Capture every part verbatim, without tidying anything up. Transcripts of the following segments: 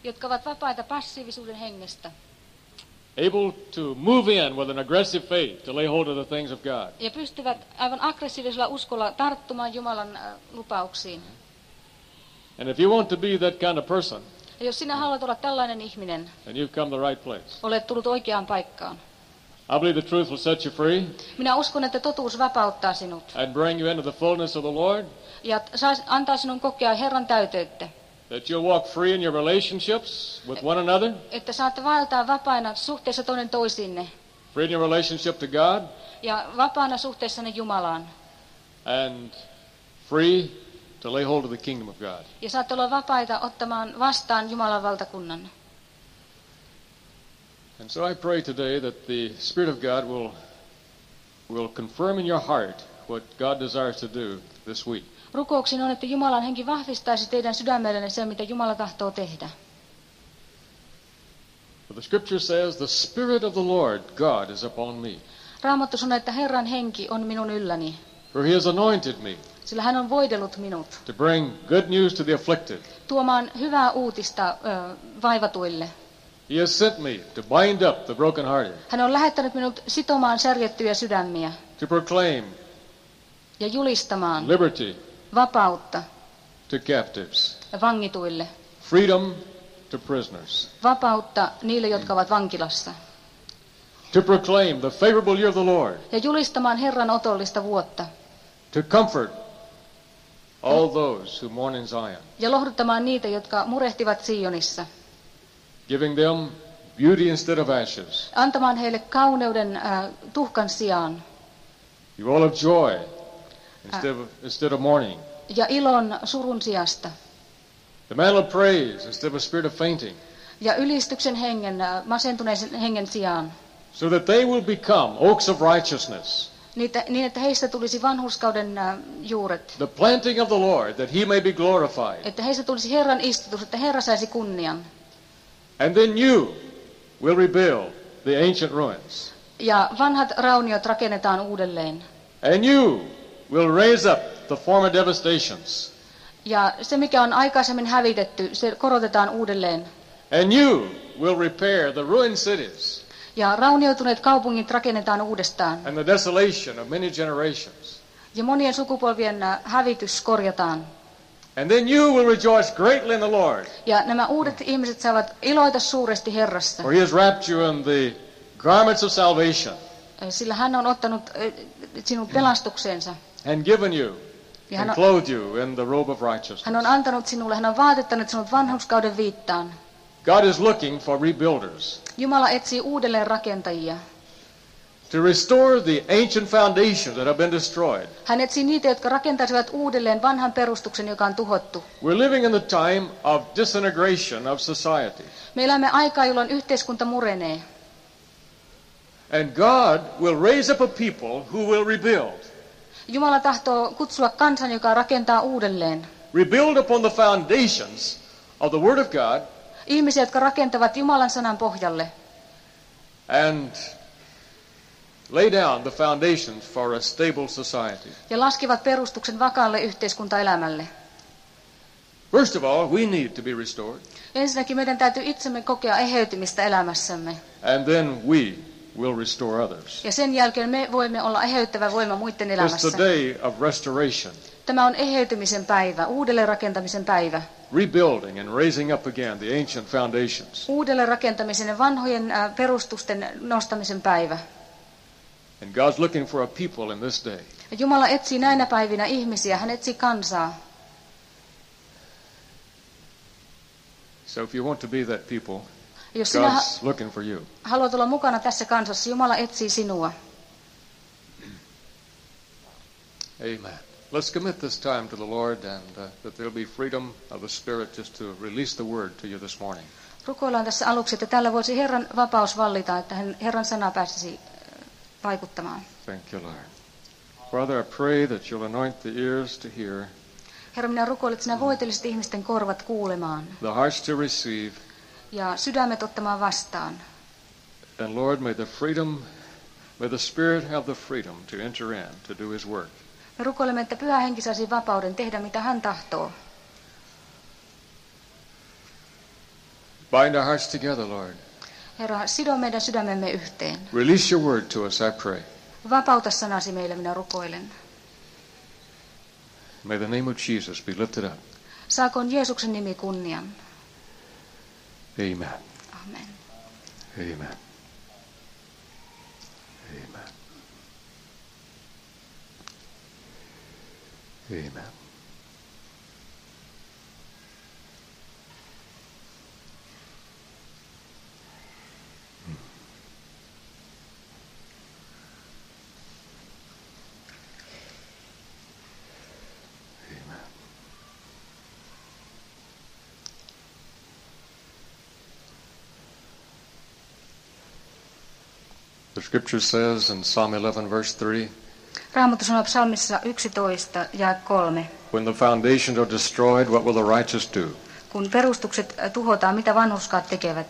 jotka ovat vapaita passiivisuuden hengestä. Able to move in with an aggressive faith to lay hold of the things of God. Ja pystyvät aivan aggressiivisella uskolla tarttumaan Jumalan lupauksiin. And if you want to be that kind of person, ja jos sinä haluat olla tällainen ihminen, then you've come the right place. Olet tullut oikeaan paikkaan. I believe the truth will set you free. Minä uskon, että totuus vapauttaa sinut. And bring you into the fullness of the Lord. Ja antaa sinun kokea Herran täyteyttä. That you'll walk free in your relationships with one another. Että saatte vaeltaa vapaina suhteessa toinen toisiinne. Free in your relationship to God. Ja vapaana suhteessanne Jumalaan. And free to lay hold of the kingdom of God. Ja saatte olla vapaita ottamaan vastaan Jumalan valtakunnan. And so I pray today that the Spirit of God will will confirm in your heart what God desires to do this week. Rukouksin on, että Jumalan henki vahvistaisi teidän sydämellenne sen, mitä Jumala tahtoo tehdä. For the scripture says, the Spirit of the Lord God is upon me. Raamattu sanoo, että Herran henki on minun ylläni. For he has anointed me. Sillä hän on voidellut minut. To bring good news to the afflicted. Tuomaan hyvää uutista ö, vaivatuille. He has sent me to bind up the brokenhearted. Hän on lähettänyt minut sitomaan särjettyjä sydämiä. To proclaim ja julistamaan liberty vapautta to captives. Vangituille. Freedom to prisoners. Vapautta niille, jotka ovat vankilassa. To proclaim the favorable year of the Lord. Ja julistamaan Herran otollista vuotta. To comfort all those who mourn in Zion. Ja lohduttamaan niitä, jotka murehtivat Sionissa. Giving them beauty instead of ashes. Antamaan heille kauneuden äh, tuhkan sijaan. You all of joy instead of, instead of mourning. Ja ilon surun sijasta. The mantle of praise instead of a spirit of fainting. Ja ylistyksen hengen, äh, masentuneisen hengen sijaan. So that they will become oaks of righteousness. Niitä, niin, että heistä tulisi vanhurskauden äh, juuret. The planting of the Lord, that he may be glorified. Että heistä tulisi Herran istutus, että Herra saisi kunnian. And then you will rebuild the ancient ruins. Ja vanhat rauniot rakennetaan uudelleen. And you will raise up the former devastations. Ja se, mikä on aikaisemmin hävitetty, se korotetaan uudelleen. And you will repair the ruined cities. Ja raunioituneet kaupungit rakennetaan uudestaan. And the desolation of many generations. Ja monien sukupolvien hävitys korjataan. And then you will rejoice greatly in the Lord. Ja nämä uudet ihmiset saavat iloita suuresti Herrassa. For he has wrapped you in the garments of salvation. Sillä hän on ottanut sinun pelastukseensa. And given you ja and on, clothed you in the robe of righteousness. Hän on antanut sinulle, hän on vaatettanut sinut vanhurskauden viittaan. God is looking for rebuilders. Jumala etsii uudelleen rakentajia. To restore the ancient foundations that have been destroyed. Hän etsii niitä, jotka rakentaisivat uudelleen vanhan perustuksen, joka on tuhottu. We're living in the time of disintegration of society. Me elämme aikaa, jolloin yhteiskunta murenee. And God will raise up a people who will rebuild. Jumala tahtoo kutsua kansan, joka rakentaa uudelleen. Rebuild upon the foundations of the Word of God. Ihmisiä, jotka rakentavat Jumalan sanan pohjalle. And lay down the foundations for a stable society. Ja laskevat perustuksen vakaalle yhteiskuntaelämälle. First of all, we need to be restored. Ensinnäkin meidän täytyy itsemme kokea eheytymistä elämässämme. And then we will restore others. Ja sen jälkeen me voimme olla eheyttävä voima muiden elämässä. It's the day of restoration. Tämä on eheytymisen päivä, uudelleen rakentamisen päivä. Rebuilding and raising up again the ancient foundations. Uudelleen rakentamisen ja vanhojen äh, perustusten nostamisen päivä. And God's looking for a people in this day. Ja Jumala etsii näinä päivinä ihmisiä, hän etsii kansaa. So if you want to be that people, jos sinä God's looking for you. Haluat olla mukana tässä kansassa, Jumala etsii sinua. Amen. Let's commit this time to the Lord, and uh, that there'll be freedom of the Spirit just to release the word to you this morning. Rukoillaan tässä aluksi, että täällä voisi Herran vapaus vallita, että Herran sana pääsisi vaikuttamaan. Thank you, Lord. Father, I pray that you'll anoint the ears to hear. Herra, minä rukoilen, että sinä voitelisit ihmisten korvat kuulemaan. The hearts to receive. Ja sydämet ottamaan vastaan. And Lord, may the freedom, may the Spirit have the freedom to enter in to do His work. Me rukoilemme, että Pyhä Henki saisi vapauden tehdä, mitä hän tahtoo. Bind our hearts together, Lord. Herra, sido meidän sydämemme yhteen. Release your word to us, I pray. Vapauta sanasi meille, minä rukoilen. May the name of Jesus be lifted up. Saakoon Jeesuksen nimi kunnian. Amen. Amen. Amen. Amen. Amen. The scripture says in Psalm eleven verse three, Raamattu sanoo psalmissa yksitoista ja kolme. when the foundations are destroyed, what will the righteous do? Kun perustukset tuhotaan, mitä vanhurskaat tekevät?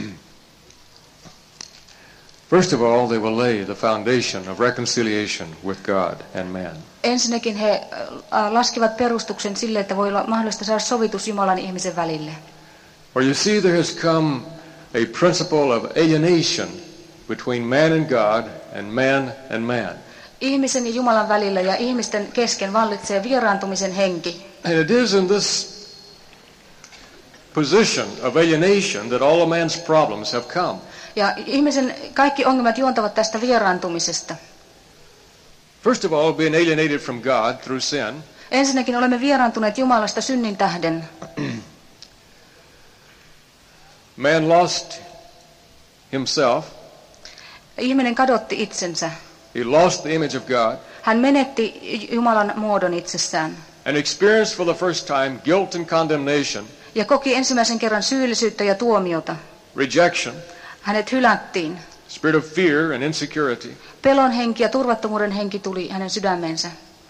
First of all, they will lay the foundation of reconciliation with God and man. Ensinnäkin he äh, laskevat perustuksen sille, että voi olla mahdollista saada sovitus Jumalan ja ihmisen välille. For you see, there has come a principle of alienation between man and God and man and man. Ihmisen ja Jumalan välillä ja ihmisten kesken vallitsee vieraantumisen henki. And it is in this position of alienation that all of man's problems have come. Ja ihmisen kaikki ongelmat juontavat tästä vieraantumisesta. First of all, being alienated from God through sin. Ensinnäkin olemme vieraantuneet Jumalasta synnin tähden. Man lost himself. Ihminen kadotti itsensä. He lost the image of God. Hän menetti Jumalan muodon itsessään. And experienced for the first time guilt and condemnation. Ja koki ensimmäisen kerran syyllisyyttä ja tuomiota. Rejection. Hänet hylättiin. Spirit of fear and insecurity. Pelon henki ja turvattomuuden henki tuli hänen sydämensä.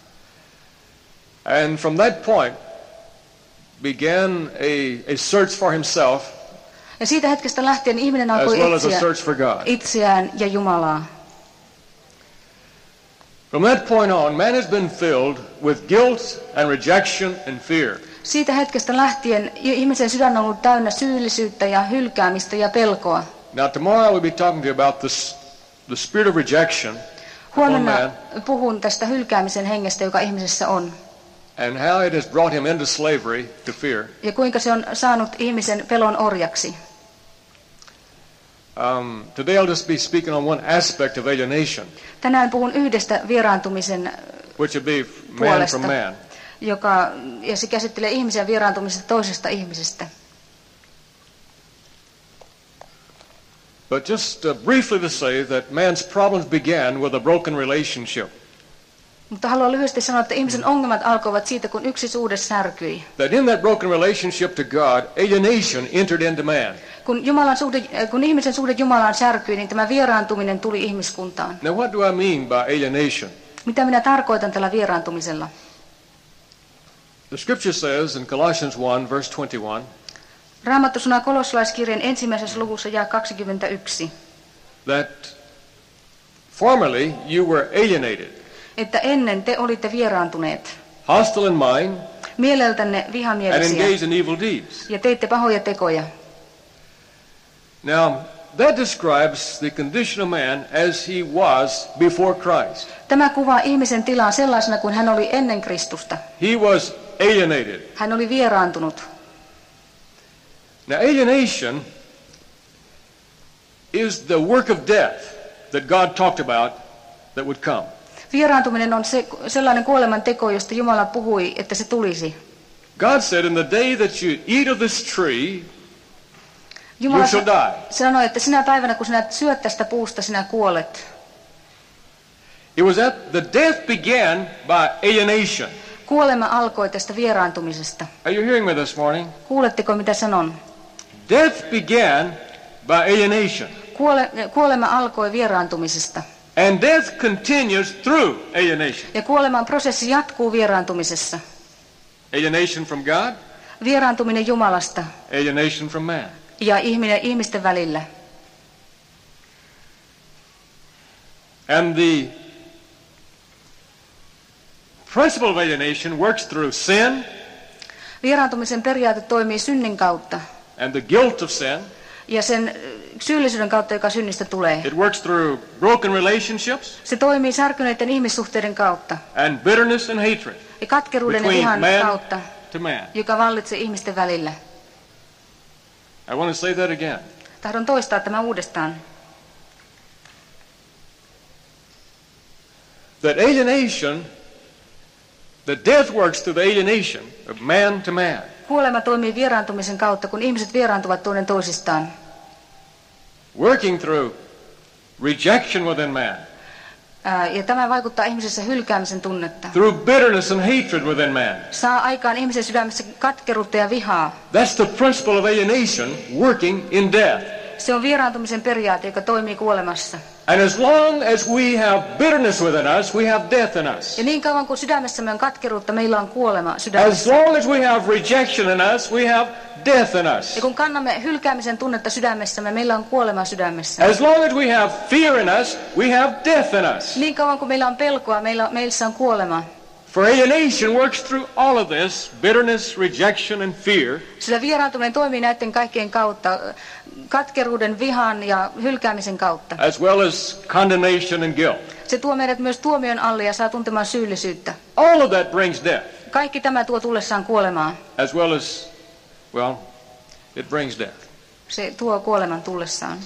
And from that point began a, a search for himself. Ja siitä hetkestä lähtien ihminen As alkoi well as a etsiä search for God. itseään ja Jumalaa. From that point on, man has been filled with guilt and rejection and fear. Siitä hetkestä lähtien ihmisen sydän on ollut täynnä syyllisyyttä ja hylkäämistä ja pelkoa. Now tomorrow I will be talking to you about this, the spirit of rejection upon Huomenna man puhun tästä hylkäämisen hengestä, joka ihmisessä on. and how it has brought him into slavery to fear. Ja kuinka se on saanut ihmisen pelon orjaksi. Um, today I'll just be speaking on one aspect of alienation, Tänään puhun yhdestä vieraantumisen which would be man puolesta, from man. joka, ja se käsittelee ihmisen vieraantumisesta toisesta ihmisestä. But just uh, briefly to say that man's problems began with a broken relationship. Mutta haluan lyhyesti sanoa, että ihmisen ongelmat alkoivat siitä, kun yksi suhde särkyi. That in that broken relationship to God, alienation entered into man. Kun, Jumalan suhde, kun ihmisen suhde Jumalaan särkyi, niin tämä vieraantuminen tuli ihmiskuntaan. Now what do I mean by alienation? Mitä minä tarkoitan tällä vieraantumisella? The scripture says in Colossians one verse twenty-one Raamattu sanoo Kolossalaiskirjan ensimmäisessä luvussa jae kaksikymmentäyksi, that formerly you were alienated, että ennen te olitte vieraantuneet, hostile in mind, mieleltänne and vihamielisiä engaged in evil deeds. ja teitte pahoja tekoja. Now, that describes the condition of man as he was before Christ. Tämä kuvaa ihmisen tilaa sellaisena kuin hän oli ennen Kristusta. He was alienated. Hän oli vieraantunut. Now, alienation is the work of death that God talked about that would come. Vieraantuminen on se, sellainen kuoleman teko, josta Jumala puhui, että se tulisi. God said, in the day that you eat of this tree, Jumala you shall die. sanoi, että sinä päivänä, kun sinä syöt tästä puusta, sinä kuolet. It was that the death began by alienation. Kuolema alkoi tästä vieraantumisesta. Are you hearing me this morning? Kuuletteko, mitä sanon? Death began by alienation. Kuole, kuolema alkoi vieraantumisesta. And death continues through alienation. Ja kuoleman prosessi jatkuu vieraantumisessa. Alienation from God, Vieraantuminen Jumalasta alienation from man. ja ihminen, ihmisten välillä. And the principle of alienation works through sin, Vieraantumisen periaate toimii synnin kautta, and the guilt of sin. Ja sen syyllisyyden kautta, joka synnistä tulee. It works through broken relationships. Se toimii särkyneiden ihmissuhteiden kautta. And bitterness and hatred. Ja katkeruuden ja vihan kautta, to man. joka vallitsee ihmisten välillä. I want to say that again. Tahdon toistaa tämän uudestaan. That alienation, that death works through the alienation of man to man. Kuolema toimii vieraantumisen kautta, kun ihmiset vieraantuvat toinen toisistaan. Working through rejection within man. Ja tämä vaikuttaa ihmisessä hylkäämisen tunnetta. Through bitterness and hatred within man. Saa aikaan ihmisen sydämessä katkeruutta ja vihaa. That's the principle of alienation working in death. Se on vieraantumisen periaate, joka toimii kuolemassa. And as long as we have bitterness within us, we have death in us. Ja niin kauan kuin sydämessämme on katkeruutta, meillä on kuolema sydämessä. As long as we have rejection in us, we have death in us. Ja kun kannamme hylkäämisen tunnetta sydämessämme, meillä on kuolema sydämessä. As long as we have fear in us, we have death in us. Niin kauan kuin meillä on pelkoa, meillä, meissä on kuolema. For alienation works through all of this, bitterness, rejection and fear. Sillä vieraantuminen toimii näiden kaikkien kautta, katkeruuden, vihan ja hylkäämisen kautta. As well as condemnation and guilt. Se tuo meidät myös tuomion alle ja saa tuntemaan syyllisyyttä. All of that brings death. Kaikki tämä tuo tullessaan kuolemaa. As well as, well, it brings death. Se tuo kuoleman tullessaan.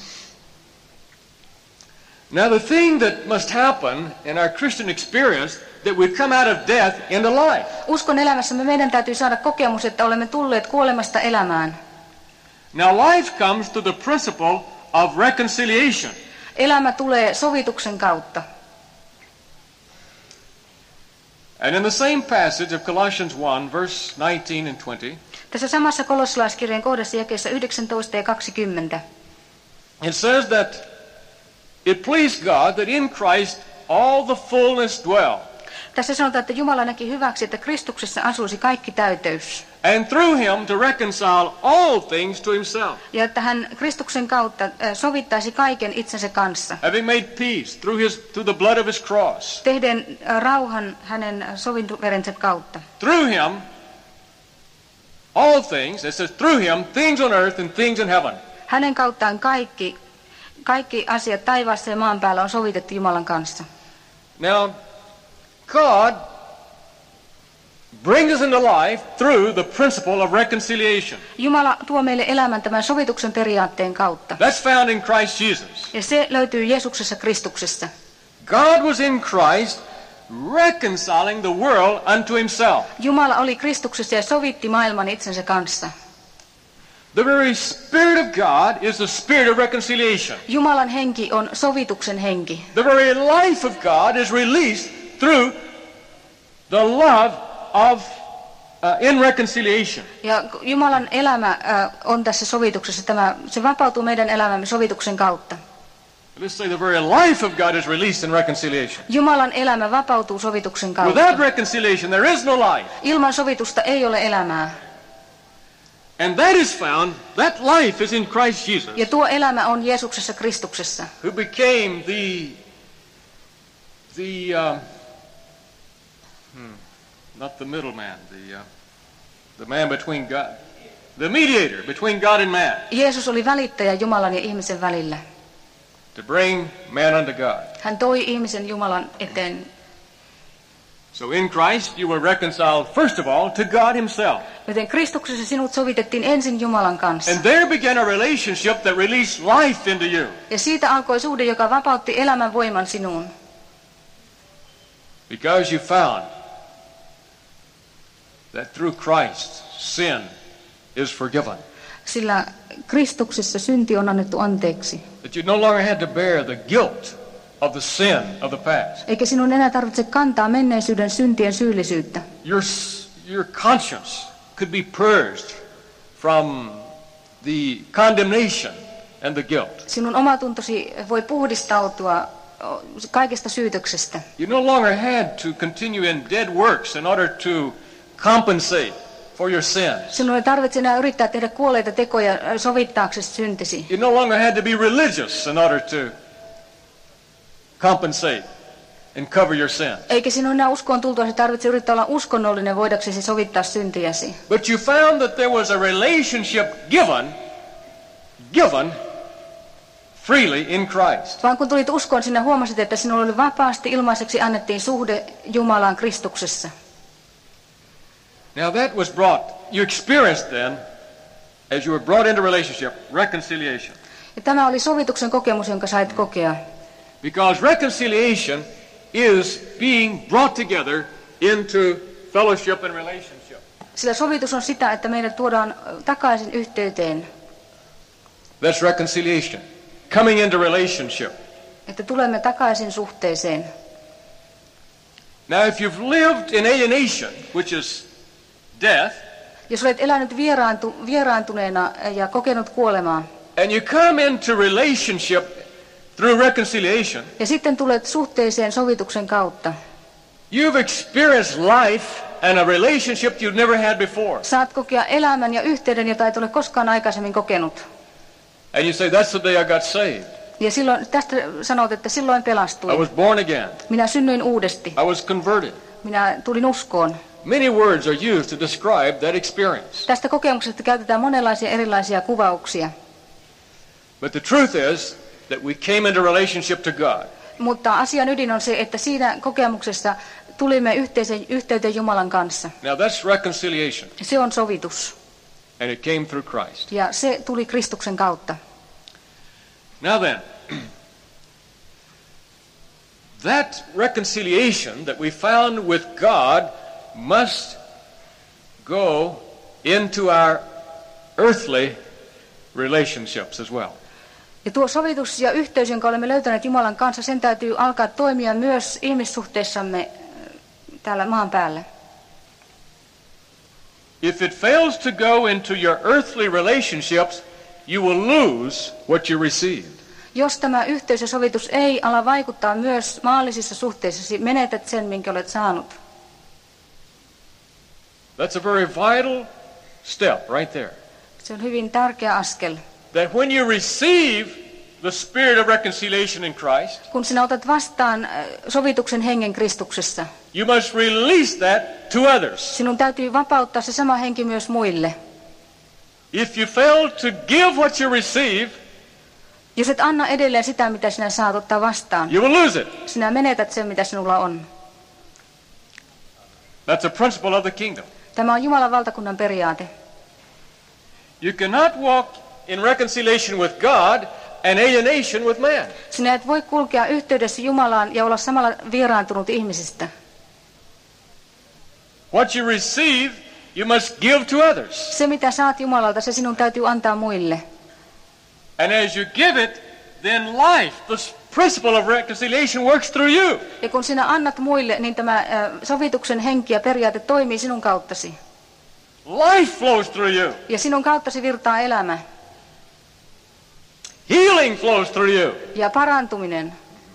Now the thing that must happen in our Christian experience, that we come out of death into life. Uskon elämässämme meidän täytyy saada kokemus, että olemme tulleet kuolemasta elämään. Now life comes to the principle of reconciliation. Elämä tulee sovituksen kautta. And in the same passage of Colossians one, verse nineteen and twenty, tässä samassa kolossalaiskirjeen kohdassa jakeessa yhdeksäntoista ja kaksikymmentä. It says that it pleased God that in Christ all the fullness dwell. Tässä sanotaan, että Jumala näki hyväksi, että Kristuksessa asuisi kaikki täyteys. And through him to reconcile all things to himself. Ja että hän Kristuksen kautta sovittaisi kaiken itsensä kanssa. Having made peace through his through the blood of his cross. Tehden rauhan hänen sovintoverensä kautta. Through him all things, it says through him things on earth and things in heaven. Hänen kauttaan kaikki kaikki asiat taivaassa ja maan päällä on sovitettu Jumalan kanssa. Now God brings us into life through the principle of reconciliation. Jumala tuo meille elämän tämän sovituksen periaatteen kautta. That's found in Christ Jesus. Ja se löytyy Jeesuksessa Kristuksessa. God was in Christ reconciling the world unto himself. Jumala oli Kristuksessa ja sovitti maailman itsensä kanssa. The very Spirit of God is the spirit of reconciliation. Jumalan henki on sovituksen henki. The very life of God is released through the love of uh, in reconciliation. Ja Jumalan elämä uh, on tässä sovituksessa. Tämä, se vapautuu meidän elämämme sovituksen kautta. Let's say the very life of God is released in reconciliation. Jumalan elämä vapautuu sovituksen kautta. Without reconciliation there is no life. Ilman sovitusta ei ole elämää. And that is found, that life is in Christ Jesus. Ja tuo elämä on Jeesuksessa Kristuksessa. Who became the the uh, hmm, not the middleman, the uh, the man between God, the mediator between God and man. Jeesus oli välittäjä Jumalan ja ihmisen välillä. To bring man unto God. Hän toi ihmisen Jumalan eteen. So in Christ you were reconciled first of all to God himself. Joten Kristuksessa sinut sovitettiin ensin Jumalan kanssa. And there began a relationship that released life into you. Ja siitä alkoi suhde, joka vapautti elämän voiman sinuun. Because you found that through Christ sin is forgiven. Sillä Kristuksessa synti on annettu anteeksi. That you no longer had to bear the guilt of the sin of the past. Eikä sinun enää tarvitse kantaa menneisyyden syntien syyllisyyttä. Your your conscience could be purged from the condemnation and the guilt. Sinun omatuntosi voi puhdistautua kaikesta syytöksestä. You no longer had to continue in dead works in order to compensate for your sins. Sinun ei tarvitse enää yrittää tehdä kuolleita tekoja sovittaaksesi syntisi. You no longer had to be religious in order to compensate and cover your sins. Eikä sinun enää uskoon tultua, tarvitse yrittää olla uskonnollinen voidaksesi sovittaa syntiäsi. But you found that there was a relationship given, given freely in Christ. Vaan kun tulit uskoon, sinä huomasit, että sinulle oli vapaasti ilmaiseksi annettiin suhde Jumalaan Kristuksessa. Now that was brought, you experienced then, as you were brought into relationship, reconciliation. Ja tämä oli sovituksen kokemus, jonka sait kokea. Because reconciliation is being brought together into fellowship and relationship. Sillä sovitus on sitä, että meidät tuodaan takaisin yhteyteen. That's reconciliation. Coming into relationship. Että tulemme takaisin suhteeseen. Now if you've lived in alienation, which is death, jos olet elänyt vieraantu, vieraantuneena ja kokenut kuolemaa, and you come into relationship through reconciliation, ja sitten tulet suhteeseen sovituksen kautta, you've experienced life and a relationship you've never had before. Saat kokea elämän ja yhteyden, jota et ole koskaan aikaisemmin kokenut. And you say, that's the day I got saved. Ja silloin, tästä sanot, että silloin pelastuin. I was born again. Minä synnyin uudesti. I was converted. Minä tulin uskoon. Many words are used to describe that experience. Tästä kokemuksesta käytetään monenlaisia erilaisia kuvauksia. But the truth is that we came into relationship to God. Mutta asian ydin on se, että siinä kokemuksessa tulimme yhteiseen, yhteyteen Jumalan kanssa. Now that's reconciliation. Se on sovitus. And it came through Christ. Ja se tuli Kristuksen kautta. Now then, that reconciliation that we found with God must go into our earthly relationships as well. Ja tuo sovitus ja yhteys, jonka olemme löytäneet Jumalan kanssa, sen täytyy alkaa toimia myös ihmissuhteissamme täällä maan päällä. If it fails to go into your earthly relationships, you will lose what you received. Jos tämä yhteys ja sovitus ei ala vaikuttaa myös maallisissa suhteissasi, menetät sen, minkä olet saanut. That's a very vital step right there. Se on hyvin tärkeä askel. That when you receive the spirit of reconciliation in Christ, kun sinä otat vastaan sovituksen hengen Kristuksessa, you must release that to others. Sinun täytyy vapauttaa se sama henki myös muille. If you fail to give what you receive, jos et anna edelleen sitä, mitä sinä saat ottaa vastaan, you will lose it. Sinä menetät sen, mitä sinulla on. That's a principle of the kingdom. Tämä on Jumalan valtakunnan periaate. You cannot walk in reconciliation with God and alienation with man. Sinä et voi kulkea yhteydessä Jumalaan ja olla samalla vieraantunut ihmisistä. What you receive, you must give to others. Se, mitä saat Jumalalta, se sinun täytyy antaa muille. And as you give it, then life, the principle of reconciliation works through you. Ja kun sinä annat muille, niin tämä sovituksen henki ja periaate toimii sinun kauttasi. Life flows through you. Ja sinun kauttasi virtaa elämä. Healing flows through you. Ja parantuminen.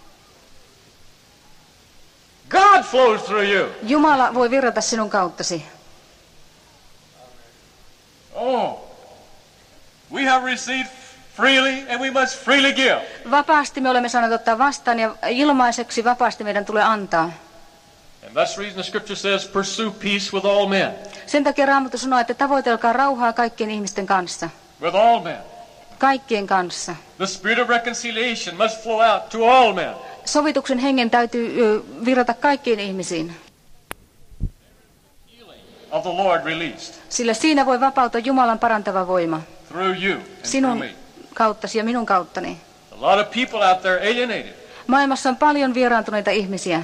God flows through you. Jumala voi virrata sinun kauttasi. Oh, we have received freely and we must freely give. Vapaasti me olemme saaneet ottaa vastaan ja ilmaiseksi vapaasti meidän tulee antaa. And that's the reason the scripture says, pursue peace with all men. Sen takia Raamattu sanoo, että tavoitelkaa rauhaa kaikkien ihmisten kanssa. With all men. Kaikkien kanssa. The spirit of reconciliation must flow out to all men. Sovituksen hengen täytyy virrata kaikkiin ihmisiin. Of the Lord released. Sillä siinä voi vapautua Jumalan parantava voima. Through you and sinun through me. Kauttasi ja minun kauttani. A lot of people out there alienated. Maailmassa on paljon vieraantuneita ihmisiä.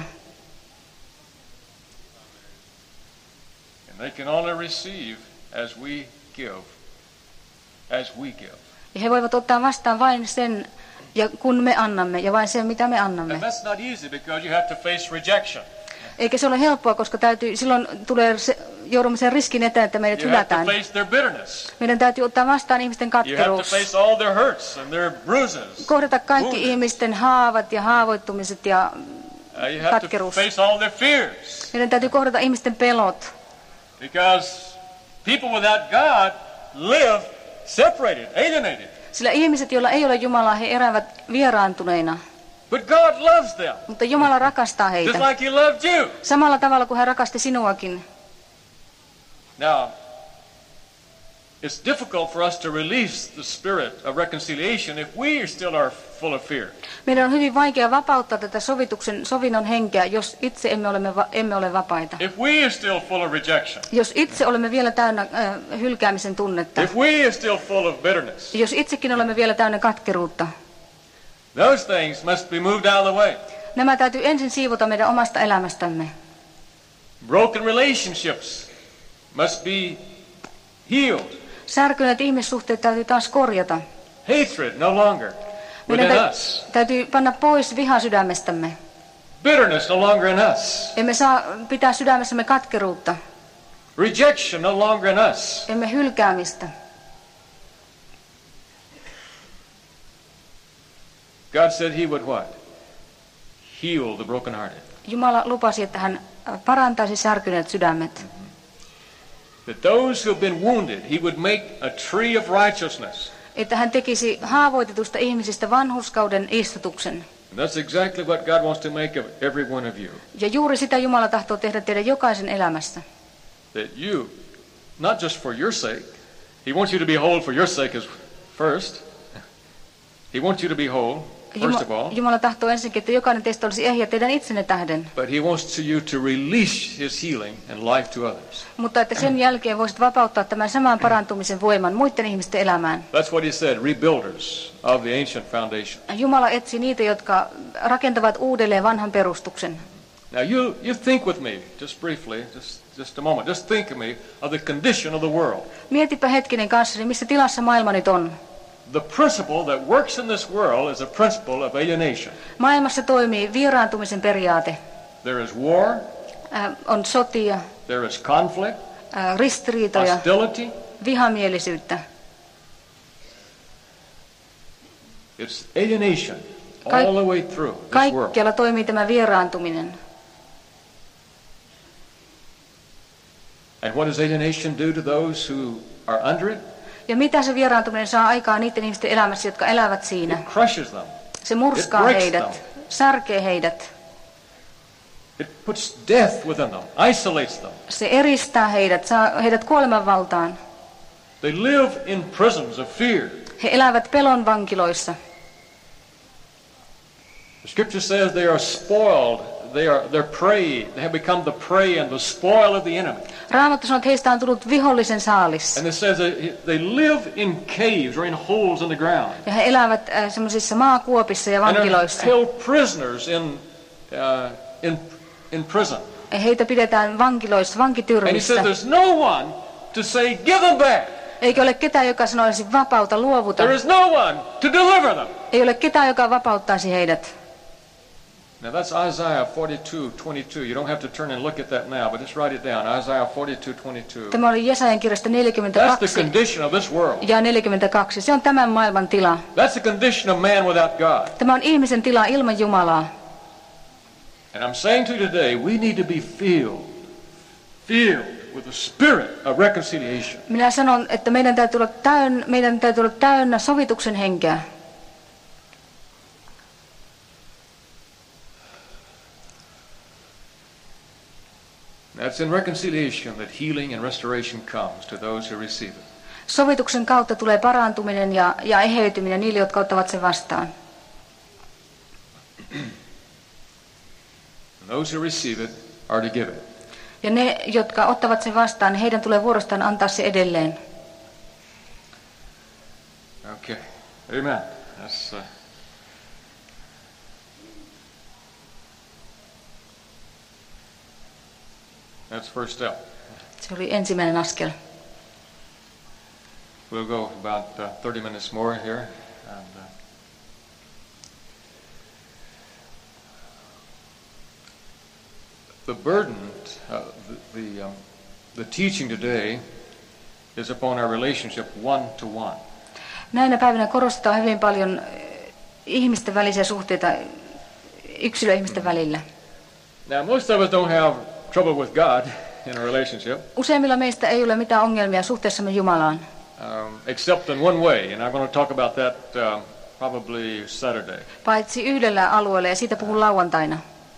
And they can only receive as we give. As we give. Ja he voivat ottaa vastaan vain sen, ja kun me annamme, ja vain sen, mitä me annamme. And that's not easy because you have to face rejection. Eikä se ole helppoa, koska täytyy, silloin tulee se, joudumme sen riskin eteen, että meidät you have to hylätään. face their bitterness. Meidän täytyy ottaa vastaan ihmisten You have to katkeruus. face all their hurts and their bruises. Kohdata kaikki wounded. ihmisten haavat ja haavoittumiset ja Uh, you have to katkeruus. face all their fears. Meidän täytyy kohdata ihmisten pelot. Because people without God live separated, alienated. Sillä ihmiset, joilla ei ole Jumalaa, he elävät vieraantuneina. But God loves them. Mutta Jumala rakastaa heitä. Just like he loved you. Samalla tavalla kuin hän rakasti sinuakin. Now, it's difficult for us to release the spirit of reconciliation if we still are full of fear. Meidän on hyvin vaikea vapauttaa tätä sovituksen, sovinnon henkeä, jos itse emme ole, emme ole vapaita. If we are still full of rejection. Jos itse olemme vielä täynnä äh, hylkäämisen tunnetta. If we are still full of bitterness. Jos itsekin olemme vielä täynnä katkeruutta. Those things must be moved out of the way. Nämä täytyy ensin siivota meidän omasta elämästämme. Broken relationships must be healed. Särkyneet ihmissuhteet täytyy taas korjata. Hatred no longer within Meidän us. täytyy panna pois viha sydämestämme. Bitterness no longer in us. Emme saa pitää sydämessämme katkeruutta. Rejection no longer in us. Emme hylkäämistä. God said he would what? Heal the brokenhearted. Jumala lupasi, että hän parantaisi särkyneet sydämet. That those who have been wounded, he would make a tree of righteousness. Että hän tekisi haavoitetusta ihmisistä vanhurskauden istutuksen. And that's exactly what God wants to make of every one of you. Ja juuri sitä Jumala tahtoo tehdä teidän jokaisen elämässä. That you, not just for your sake, he wants you to be whole for your sake as first. He wants you to be whole, first of all. Jumala tahtoo ensinnäkin, että jokainen teistä olisi ehjä teidän itsenne tähden. But he wants to you to release his healing and life to others. Mutta että sen jälkeen voisit vapauttaa tämän saman parantumisen voiman muiden ihmisten elämään. That's what he said, rebuilders of the ancient foundation. Jumala etsi niitä, jotka rakentavat uudelleen vanhan perustuksen. Now you, you think with me, just briefly, just, just a moment, just think of me of the condition of the world. Mietipä hetkinen kanssani, missä tilassa maailma nyt on. The principle that works in this world is a principle of alienation. Maailmassa toimii vieraantumisen periaate. There is war. Äh, on sotia, There is conflict. äh, ristiriitoja, Hostility. vihamielisyyttä. It's alienation all the way through this world. Kaikkialla toimii tämä vieraantuminen. And what does alienation do to those who are under it? Ja mitä se vieraantuminen saa aikaan niiden ihmisten elämässä, jotka elävät siinä? It crushes them. Se murskaa It breaks heidät, them. särkee heidät. It puts death within them, isolates them. Se eristää heidät, saa heidät kuoleman valtaan. They live in prisons of fear. He elävät pelon vankiloissa. The scripture says they are spoiled. They are they're prey. They have become the prey and the spoil of the enemy. Raamattu sanoo, että heistä on tullut vihollisen saalis. And it says that they live in caves or in holes in the ground. Ja he elävät äh, semmoisissa maakuopissa ja And vankiloissa. are held prisoners in uh, in in prison. Ja heitä pidetään vankiloissa, And he vankityrmissä. says there's no one to say give them back. Eikä ole ketään, joka sanoisi vapauta, luovuta. There is no one to deliver them. Ei ole ketään, joka vapauttaisi heidät. Now that's Isaiah forty-two twenty-two. You don't have to turn and look at that now, but just write it down. Isaiah forty-two twenty-two. Tämä oli Jesajan kirjasta That's the neljäkymmentäkaksi condition of this world. ja neljäkymmentäkaksi. Se on tämän maailman tila. That's the condition of man without God. Tämä on ihmisen tila ilman Jumalaa. And I'm saying to you today, we need to be filled, filled with the spirit of reconciliation. Minä sanon, että meidän täytyy olla täynnä, meidän täytyy olla täynnä sovituksen henkeä. That's in reconciliation that healing and restoration comes to those who receive it. Sovituksen kautta tulee parantuminen ja, ja eheytyminen niille, jotka ottavat sen vastaan. And those who receive it are to give it. Ja ne, jotka ottavat sen vastaan, niin heidän tulee vuorostaan antaa se edelleen. Okay. Amen. That's, uh, that's first step. Se oli ensimmäinen askel. We'll go about uh, thirty minutes more here. And, uh, the burden, uh, the, the, um, the teaching today is upon our relationship one to one. Näinä päivinä korostetaan hyvin paljon eh, ihmisten välisiä suhteita yksilöihmisten välillä. Now, most of us don't have trouble with God in a relationship, Useimmilla meistä ei ole mitään ongelmia suhteessamme Jumalaan, um, except in one way, and I'm going to talk about that uh, probably Saturday. Paitsi yhdellä alueella, ja siitä puhun lauantaina.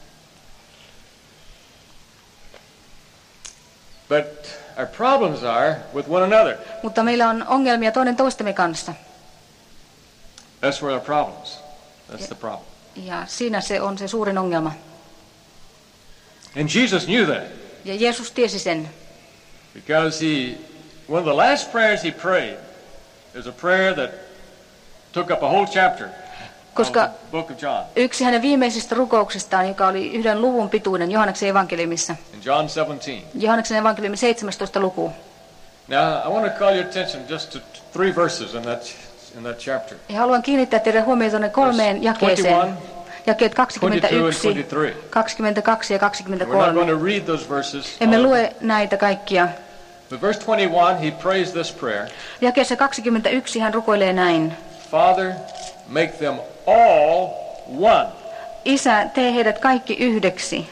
But our problems are with one another. Mutta meillä on ongelmia toinen toistemme kanssa. That's where our problems. That's the problem. Ja siinä se on se suurin ongelma. And Jesus knew that. Ja Jeesus tiesi sen. Because he, one of the last prayers he prayed is a prayer that took up a whole chapter Koska of the book of John. Yksi hänen viimeisistä rukouksistaan, joka oli yhden luvun pituinen Johanneksen evankeliumissa. In John seventeen. Johanneksen evankeliumin seitsemästoista luku. Now I want to call your attention just to three verses in that in that chapter. Ja haluan kiinnittää teidän huomioon tuonne kolmeen jakeeseen. Jakeet kaksikymmentäyksi, kaksikymmentäkaksi ja We're not kaksikymmentäkolme. going to read those verses. Emme lue näitä kaikkia. But verse twenty-one, he prays this prayer. Jakeessa kaksikymmentäyksi hän rukoilee näin. Father, make them all one. Isä, tee heidät kaikki yhdeksi.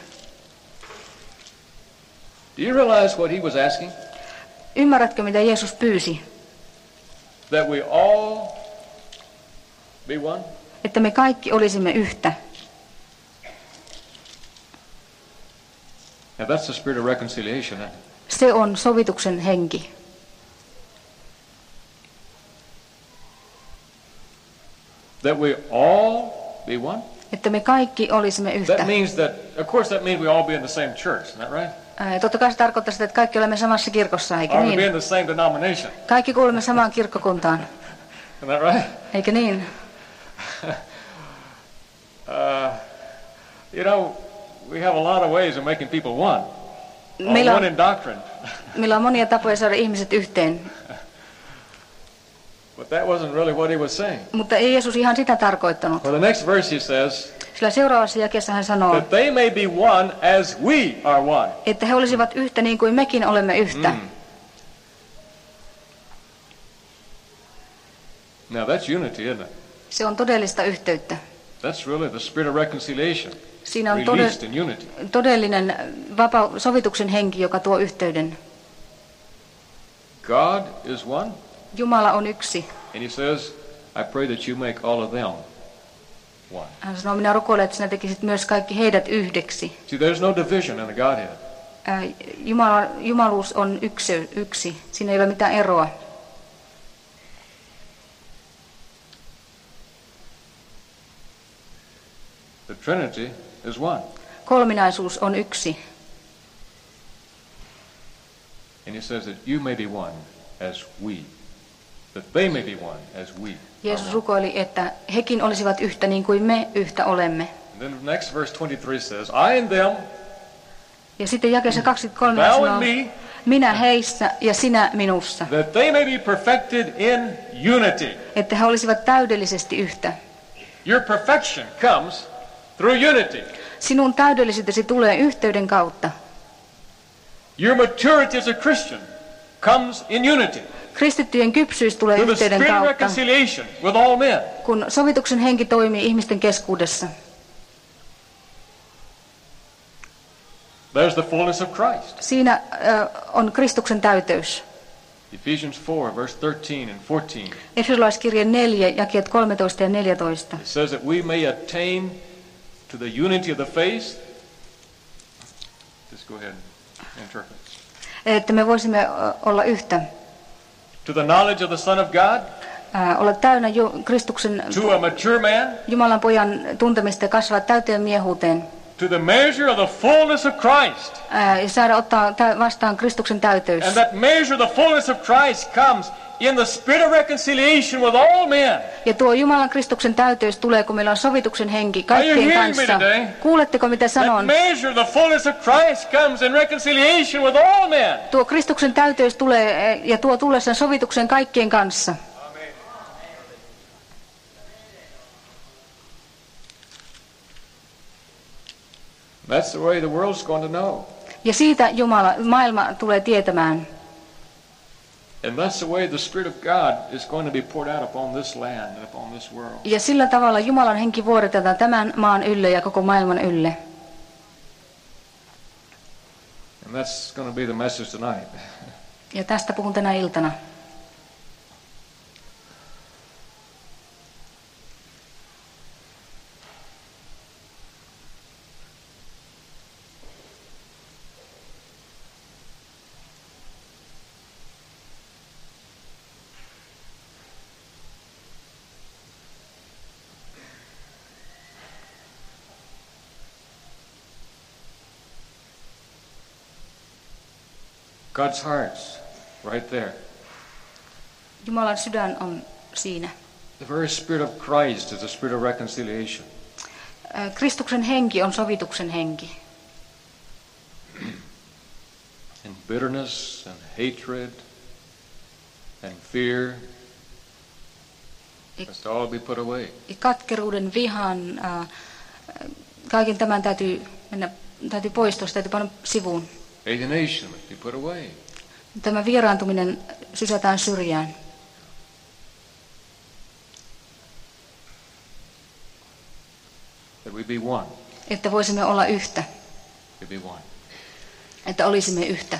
Do you realize what he was asking? Ymmärrätkö, mitä Jeesus pyysi? That we all be one? Että me kaikki olisimme yhtä. And that's the spirit of reconciliation. Huh? Se on sovituksen henki. That we all be one? Että me kaikki olisimme yhtä. That means that, of course that means we all be in the same church, isn't that right? Ää, totta kai se tarkoittaa sitä, että kaikki olemme samassa kirkossa, eikö Or we be in niin? the same denomination, Kaikki kuulumme samaan kirkkokuntaan, isn't that right? eikö niin? Uh, you know, we have a lot of ways of making people one. Or Meillä one on, in doctrine. meillä on monia tapoja saada ihmiset yhteen, But that wasn't really what he was saying. mutta ei Jeesus ihan sitä tarkoittanut. For the next verse he says, Sillä seuraavassa jakeessa hän sanoo, that they may be one as we are one. että he olisivat yhtä niin kuin mekin olemme yhtä. Mm. Now that's unity, isn't it? Se on todellista yhteyttä. That's really the spirit of reconciliation, Siinä on released tode- in unity. todellinen vapa- sovituksen henki, joka tuo yhteyden. God is one, Jumala on yksi. and he says, I pray that you make all of them one. Hän sanoo, minä rukoilen, että sinä tekisit myös kaikki heidät yhdeksi. See, there's no division in the Godhead. Ää, Jumala, jumaluus on yksi, yksi. Siinä ei ole mitään eroa. The Trinity is one. Kolminaisuus on yksi. And he says that you may be one as we. That they may be one as we. Jeesus rukoili, että hekin olisivat yhtä niin kuin me yhtä olemme. And then the next verse twenty-three says, I and them, Ja sitten jakeessa kaksikymmentäkolme hän thou sanoo, and me, minä heissä ja sinä minussa. that they may be perfected in unity. Että he olisivat täydellisesti yhtä. Your perfection comes through unity. Sinun täydellisyytesi tulee yhteyden kautta. Your maturity as a Christian comes in unity. Kristittyjen kypsyys tulee Through the yhteyden spirit of kautta, reconciliation with all men. kun sovituksen henki toimii ihmisten keskuudessa. There's the fullness of Christ. Siinä äh, on Kristuksen täyteys. Ephesians four, verse thirteen and fourteen. Efesolaiskirje neljä, jakeet kolmetoista ja neljätoista. It says that we may attain to the unity of the faith. Just go ahead and interpret. Että me voisimme äh, olla yhtä. To the knowledge of the Son of God, Äh, olla täynnä Ju- Kristuksen, to a mature man, Jumalan pojan tuntemista ja kasvaa täyteen miehuuteen. to the measure of the fullness of Christ. Äh, ja saada ottaa tä- vastaan Kristuksen täyteys. And that measure of the fullness of Christ comes in the spirit of reconciliation with all men. Ja tuo Jumalan Kristuksen täyteys tulee, kun meillä on sovituksen henki kaikkien hearing me kanssa. today? Kuuletteko, mitä That sanon? measure of the fullness of Christ comes in reconciliation with all men. Tuo Kristuksen täyteys tulee eh, ja tuo tullessaan sovituksen kaikkien kanssa. That's the way the world's going to know. Ja siitä Jumala, maailma tulee tietämään. And that's the way the Spirit of God is going to be poured out upon this land and upon this world. Ja sillä tavalla Jumalan henki vuodetetaan tämän maan ylle ja koko maailman ylle. And that's going to be the message tonight. Ja tästä puhun tänä iltana. God's heart's right there. Jumalan sydän on siinä. The very Spirit of Christ is the Spirit of reconciliation. Kristuksen henki on sovituksen henki. And bitterness and hatred and fear must all be put away. Katkeruuden, vihan, äh, kaiken tämän täytyy mennä, täytyy poistua, täytyy panna sivuun. Alienation must be put away. Tämä vieraantuminen sysätään syrjään. That we be one. Että voisimme olla yhtä. To be one. Että olisimme yhtä.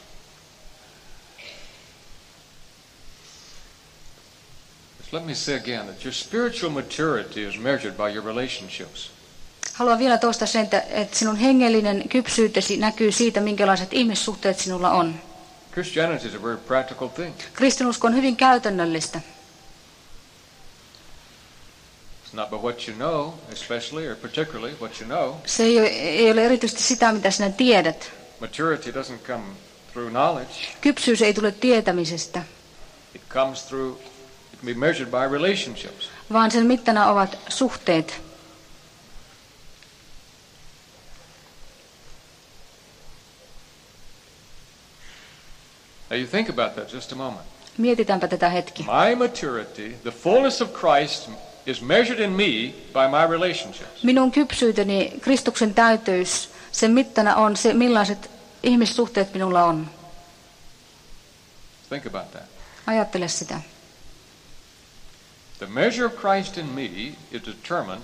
Let me say again that your spiritual maturity is measured by your relationships. Haluan vielä toistaa sen, että sinun hengellinen kypsyytesi näkyy siitä, minkälaiset ihmissuhteet sinulla on. Christianity is a very practical thing. Kristinusko on hyvin käytännöllistä. It's not by what you know, especially or particularly what you know. Se ei ole, ei ole erityisesti sitä, mitä sinä tiedät. Maturity doesn't come through knowledge. Kypsyys ei tule tietämisestä. It comes through, it can be measured by relationships. Vaan sen mittana ovat suhteet. Now you think about that just a moment. Mietitäänpä tätä hetki. My maturity, the fullness of Christ, is measured in me by my relationships. Minun kypsyyteni, Kristuksen täyteys, sen mittana on se, millaiset ihmissuhteet minulla on. Think about that. Ajattele sitä. The measure of Christ in me is determined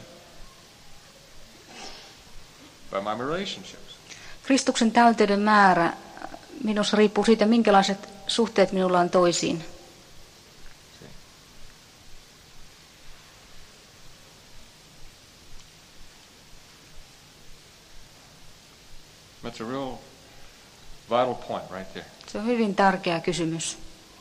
by my relationships. Kristuksen täyteyden määrä minussa riippuu siitä, minkälaiset suhteet minulla on toisiin. That's a real vital point right there. Se on hyvin tärkeä kysymys.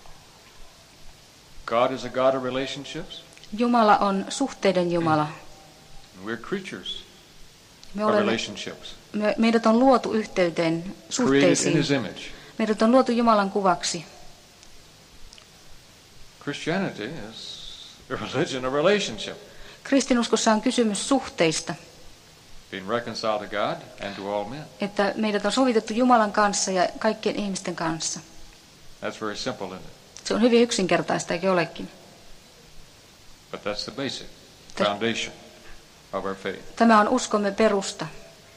God is a God of relationships. Jumala on suhteiden Jumala. And we're creatures Me of olemme, relationships. me, meidät on luotu yhteyteen, Created in suhteisiin. His image. Meidät on luotu Jumalan kuvaksi. Christianity is a religion of relationship. Kristinuskossa on kysymys suhteista, Being reconciled to God and to all men. että meidät on sovitettu Jumalan kanssa ja kaikkien ihmisten kanssa. That's very simple, isn't it? Se on hyvin yksinkertaista, eikö olekin? But that's the basic foundation of our faith. Tämä on uskomme perusta.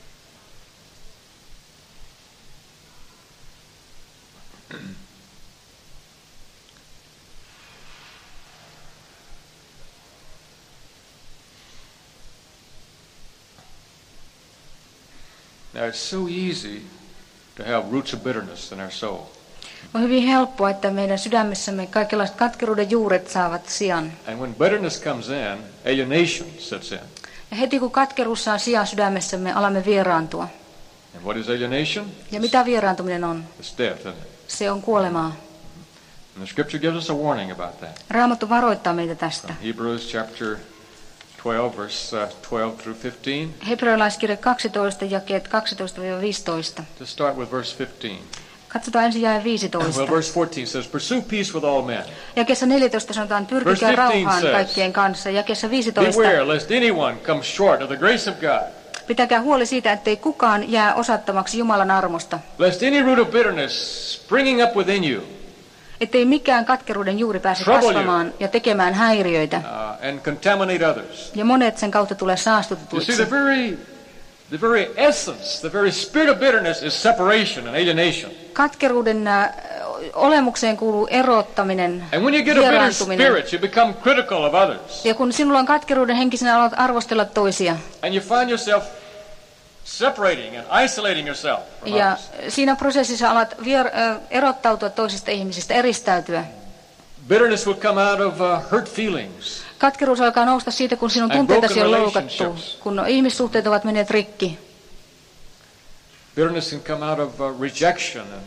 Now it's so easy to have roots of bitterness in our soul. On hyvin helppoa, että meidän sydämessämme kaikenlaiset katkeruuden juuret saavat sijan. And when bitterness comes in, alienation sets in. Ja heti kun katkeruus saa sijaa sydämessämme, alamme vieraantua. And what is alienation? Ja mitä vieraantuminen on? It's death, isn't it? Se on kuolemaa. And the scripture gives us a warning about that. Raamattu varoittaa meitä tästä. Hebrews chapter twelve, verse uh, twelve through fifteen. Hebrealaiskirja kaksitoista, jakeet kaksitoista viisitoista. Let's start with verse fifteen. Katsotaan ensin jae viisitoista. Well, verse fourteen says, pursue peace with all men. Jakeessa neljätoista sanotaan, pyrkikää Verse fifteen rauhaan says, kaikkien kanssa. Jakeessa viisitoista, beware lest anyone come short of the grace of God. pitäkää huoli siitä, ettei kukaan jää osattomaksi Jumalan armosta. Lest any root of bitterness springing up within you Ettei mikään katkeruuden juuri pääse Trouble you. kasvamaan ja tekemään häiriöitä. uh, and contaminate others. Ja monet sen kautta tulee You see, saastutetuiksi. the very, the very essence, the very spirit of bitterness is separation and alienation. Katkeruuden äh, olemukseen kuuluu erottaminen, And when you get a bitter vieraantuminen. spirit, you become critical of others. Ja kun sinulla on katkeruuden henki, sinä alat arvostella toisia. And you find yourself separating and isolating yourself from Ja others. siinä prosessissa alat vier, äh, erottautua toisista ihmisistä, eristäytyä. Bitterness will come out of uh, hurt feelings. Katkeruus alkaa nousta siitä, kun sinun And tunteitasi on broken loukattu, relationships. kun ihmissuhteet ovat menneet rikki. Bitterness can come out of uh, rejection and,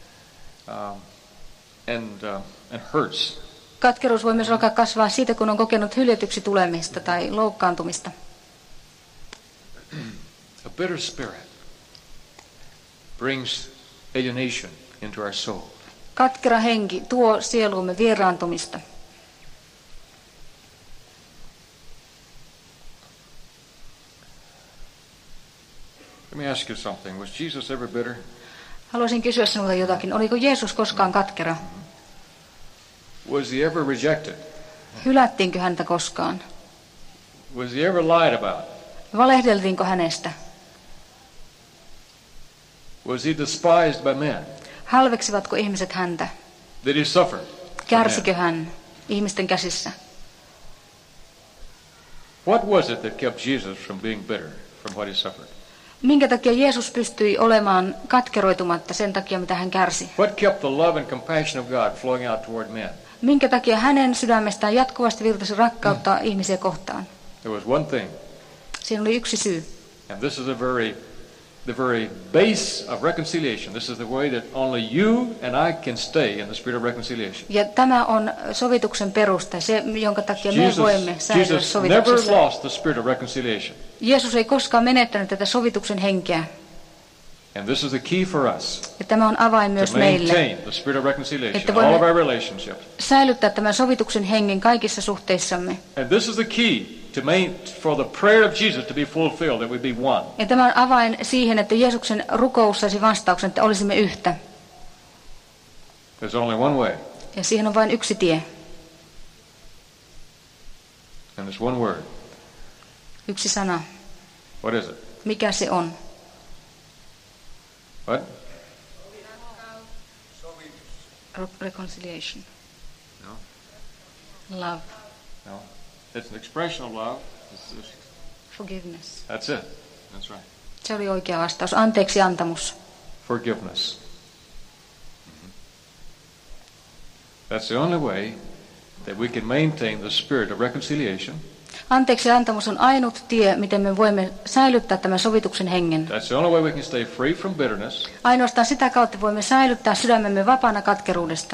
um, and, uh, and hurts. Katkeruus voi myös alkaa kasvaa siitä, kun on kokenut hyljetyksi tulemista tai loukkaantumista. A bitter spirit brings alienation into our soul. Katkera henki tuo sieluumme vieraantumista. Let me ask you something. Was Jesus ever bitter? Haluaisin kysyä sinulta jotakin. Oliko Jeesus koskaan katkera? Was he ever rejected? Hylättiinkö häntä koskaan? Was he ever lied about? Valehdeltiinko hänestä? Was he despised by men? Halveksivatko ihmiset häntä? Did he suffer? Kärsikö hän ihmisten käsissä? What was it that kept Jesus from being bitter from what he suffered? Minkä takia Jeesus pystyi olemaan katkeroitumatta sen takia, mitä hän kärsi? What kept the love and compassion of God flowing out toward men? Minkä takia hänen sydämestään jatkuvasti virtasi rakkautta mm. ihmisiä kohtaan? There was one thing. Siinä oli yksi syy. And this is a very, the very base of reconciliation. This is the way that only you and I can stay in the spirit of reconciliation. Ja tämä on sovituksen peruste, se jonka takia me Jesus, voimme säilyä Jesus never sovituksessa. lost the spirit of reconciliation. Jeesus ei koskaan menettänyt tätä sovituksen henkeä. And this is the key for us. Ja tämä on avain myös To meille, maintain the spirit of reconciliation että in all of voimme our relationships. säilyttää tämän sovituksen hengen kaikissa suhteissamme. And this is the key to main, for the prayer of Jesus to be fulfilled, that we be one. Ja tämä on avain siihen, että Jeesuksen rukous saisi vastauksen, että olisimme yhtä. There's only one way. Ja siihen on vain yksi tie. And it's one word. Yksi sana. What is it? Mikä se on? What? Reconciliation. No. Love. No. It's an expression of love. It's just, Forgiveness. that's it. That's right. Se oli oikea vastaus. Anteeksi antamus. Forgiveness. Mm-hmm. That's the only way that we can maintain the spirit of reconciliation. Anteeksi antamus on ainut tie, miten me voimme säilyttää tämän sovituksen hengen. That's the only way we can stay free from bitterness. Ainoastaan sitä kautta voimme säilyttää sydämemme vapaana katkeruudesta.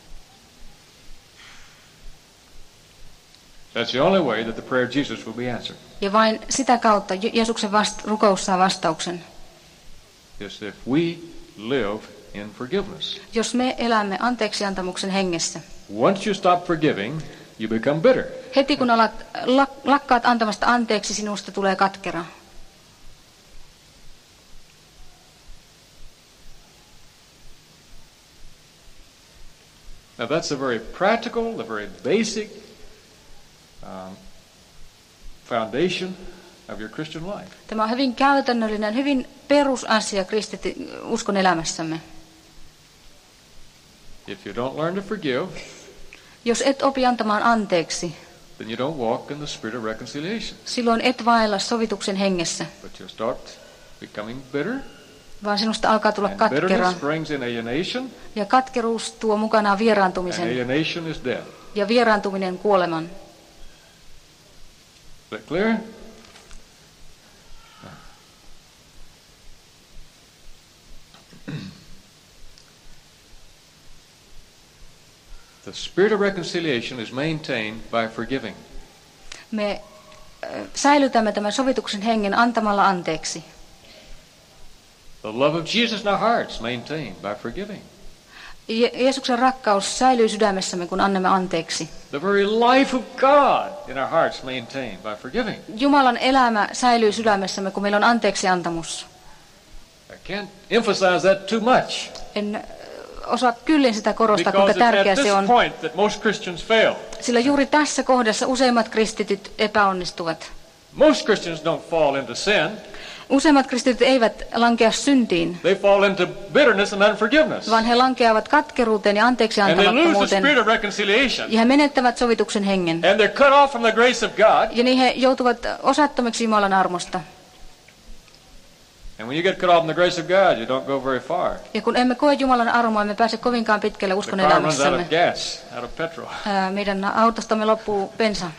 That's the only way that the prayer of Jesus will be answered. Ja vain sitä kautta Jeesuksen vast- rukous saa vastauksen. Is if we live in forgiveness. Jos me elämme anteeksiantamuksen hengessä. Once you stop forgiving, you become bitter. Heti kun alat, lak, lakkaat antamasta anteeksi, sinusta tulee katkera. Now that's a very practical, the very basic um, foundation of your Christian life. Tämä on hyvin käytännöllinen, hyvin perusasia kristityn uskon elämässämme. If you don't learn to forgive, jos et opi antamaan anteeksi, then you don't walk in the spirit of reconciliation. Silloin et vaella sovituksen hengessä. But you start becoming bitter. Vaan sinusta alkaa tulla katkera. Ja katkeruus tuo mukanaan vieraantumisen. Is death. Ja vieraantuminen kuoleman. Is that clear? The spirit of reconciliation is maintained by forgiving. Me säilytämme tämän sovituksen hengen antamalla anteeksi. The love of Jesus in our hearts maintained by forgiving. Je- Jeesuksen rakkaus säilyy sydämessämme, kun annamme anteeksi. The very life of God in our hearts maintained by forgiving. Jumalan elämä säilyy sydämessämme, kun meillä on anteeksiantamus. I can't emphasize that too much. En osaa kyllin sitä korostaa, kuinka tärkeä se on. Sillä juuri tässä kohdassa useimmat kristityt epäonnistuvat. Most Christians don't fall into sin. Useimmat kristityt eivät lankea syntiin, They fall into bitterness and unforgiveness. vaan he lankeavat katkeruuteen ja anteeksiantamattomuuteen. Ja he menettävät sovituksen hengen. And they're cut off from the grace of God. Ja niin he joutuvat osattomiksi Jumalan armosta. And when you get cut off from the grace of God, you don't go very far. Ja kun emme koe Jumalan armoa, emme pääse kovinkaan pitkälle uskon elämässämme. The car runs out of gas, out of petrol. Ää, meidän autostamme loppuu bensa.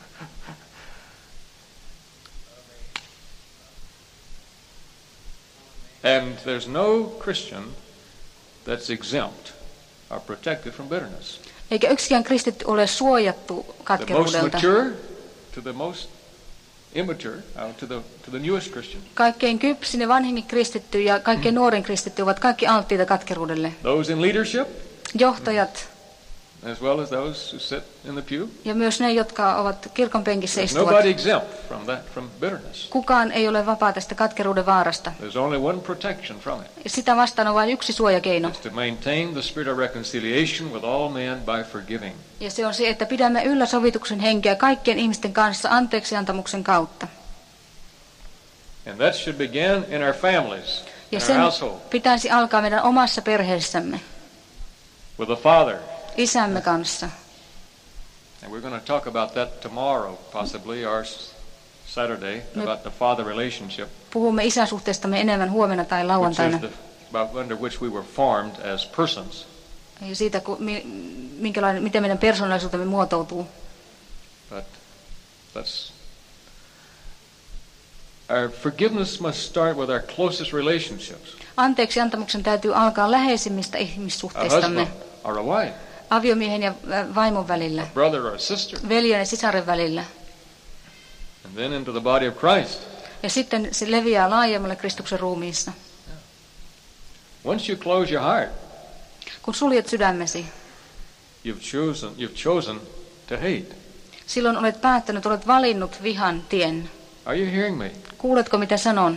And there's no Christian that's exempt or protected from bitterness. Eikä yksikään kristitty ole suojattu The most katkeruudelta. mature to the most immature uh, to the to the newest Christian. Kaikkein kypsin ja vanhin kristitty ja kaikkein nuorin kristitty ovat kaikki alttiita katkeruudelle. Those in leadership, johtajat, as well as those who sit in the pew. Ja myös ne, jotka ovat kirkon penkissä istuvat. Nobody exempt from that, from bitterness. Kukaan ei ole vapaa tästä katkeruuden vaarasta. There's only one protection from it. Ja sitä vastaan on vain yksi suojakeino. It's to maintain the spirit of reconciliation with all men by forgiving. Ja se on se, että pidämme yllä sovituksen henkeä kaikkien ihmisten kanssa anteeksiantamuksen kautta. And that should begin in our families, ja in sen our household. Pitäisi alkaa meidän omassa perheessämme. With the father. Isämme kanssa. And we're going to talk about that tomorrow, possibly, or Saturday, about the father relationship. Puhumme isäsuhteestamme enemmän huomenna tai lauantaina. Which is the, about under which we were formed as persons. Ja siitä, minkälainen, miten meidän persoonallisuutemme muotoutuu. But that's our forgiveness must start with our closest relationships. Anteeksi antamuksen täytyy alkaa läheisimmistä ihmissuhteistamme. A husband or a wife. Aviomiehen ja vaimon välillä. A brother or a sister. Veljen ja sisaren välillä. And then into the body of Christ. Ja sitten se leviää laajemmalle Kristuksen ruumiissa. Yeah. Once you close your heart, kun suljet sydämesi, you've chosen, you've chosen to hate. Silloin olet päättänyt, olet valinnut vihan tien. Are you hearing me? Kuuletko mitä sanon?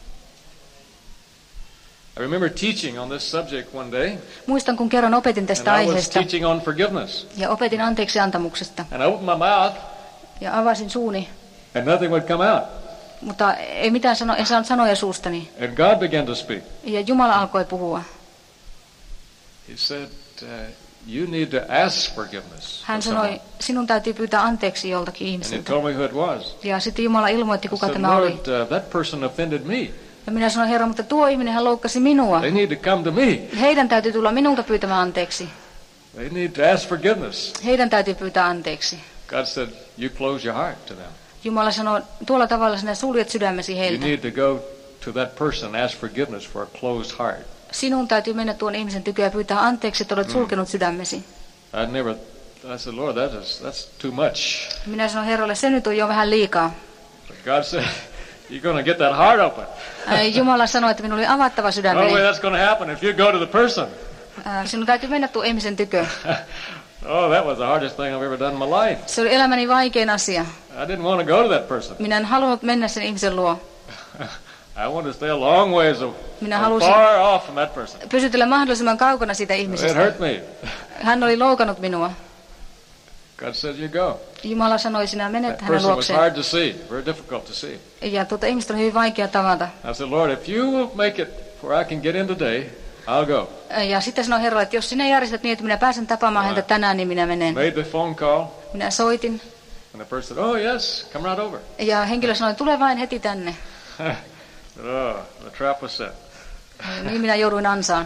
I remember teaching on this subject one day. Muistan kun kerran opetin tästä and I was aiheesta. Teaching on forgiveness. Ja opetin anteeksiantamuksesta. And I opened my mouth. Ja avasin suuni. And nothing would come out. Mutta ei mitään sano, en saanut sanoja suustani. And God began to speak. Ja Jumala alkoi puhua. He said, uh, you need to ask forgiveness. Hän sanoi, sinun täytyy pyytää anteeksi joltakin ihmiseltä. And he told me who it was. Ja sitten Jumala ilmoitti, kuka said, tämä oli. Lord, uh, that person offended me. Ja minä sanoin, Herra, mutta tuo ihminen hän loukkasi minua. They need to come to me. Heidän täytyy tulla minulta pyytämään anteeksi. They need to ask forgiveness. Heidän täytyy pyytää anteeksi. God said, you close your heart to them. Jumala sanoi, tuolla tavalla sinä suljet sydämesi heiltä. You need to go to that person and ask forgiveness for a closed heart. Sinun täytyy mennä tuon ihmisen tykö ja pyytää anteeksi, että olet mm. sulkenut sydämesi. I never, I said, Lord, that is, that's too much. Minä sanoin Herralle, se nyt on jo vähän liikaa. But God said, you're going to get that heart open. Jumala sanoi, että minun oli avattava sydämeni. No way that's going to happen if you go to the person. Sinun täytyy mennä tuon ihmisen tykö. Oh, that was the hardest thing I've ever done in my life. Se oli elämäni vaikein asia. I didn't want to go to that person. Minä en halunnut mennä sen ihmisen luo. I wanted to stay a long ways of, Minä halusin far off from that person. pysytellä mahdollisimman kaukana siitä ihmisestä. It hurt me. Hän oli loukannut minua. God said, you go. Jumala sanoi, sinä menet That hänen person was luokseen. hard to see, very difficult to see. Ja tuota ihmistä oli hyvin vaikea tavata. I said, Lord, if you will make it where I can get in today, I'll go. Ja sitten sanoi Herra, että jos sinä järjestät niin, että minä pääsen tapaamaan häntä tänään, niin minä menen. Made the phone call. Minä soitin. And the person said, oh yes, come right over. Ja henkilö sanoi, tule vain heti tänne. Oh, the trap was set. Niin minä jouduin ansaan.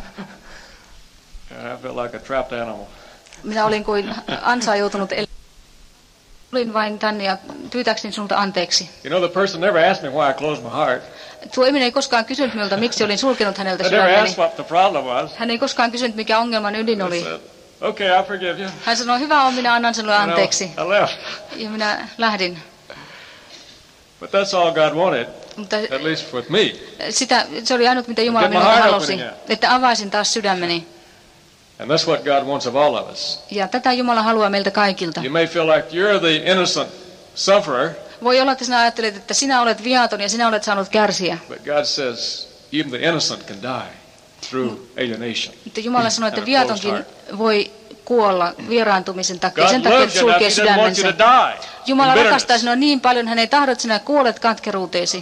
I felt like a trapped animal. Minä olin kuin ansaan joutunut elämään. Tulin vain tänne ja pyytääkseni sinulta anteeksi. You know, the person never asked me why I closed my heart. Tuo ihminen ei koskaan kysynyt minulta, miksi olin sulkenut häneltä I never sydämeni. asked what the problem was. Hän ei koskaan kysynyt, mikä ongelman ydin I oli. said, okay, I forgive you. Hän sanoi, hyvä on, minä annan sinulle anteeksi. You know, I left. Ja minä lähdin. But that's all God wanted, Mutta at least with me. sitä, se oli ainut, mitä Jumala Get my minulta heart halusi, open again. että avaisin taas sydämeni. And that's what God wants of all of us. Ja tätä Jumala haluaa meiltä kaikilta. You may feel like you're the innocent sufferer, Voi olla, että sinä ajattelet, että sinä olet viaton ja sinä olet saanut kärsiä. but God says even the innocent can die through alienation. Mutta Jumala sanoi, että and a closed viatonkin heart. voi kuolla vieraantumisen takia. God Sen takia, loves että you enough, sulkee He doesn't want you to sydämensä. die Jumala in rakastaa bitterness. sinua niin paljon, hän ei tahdo, että sinä kuolet katkeruuteesi.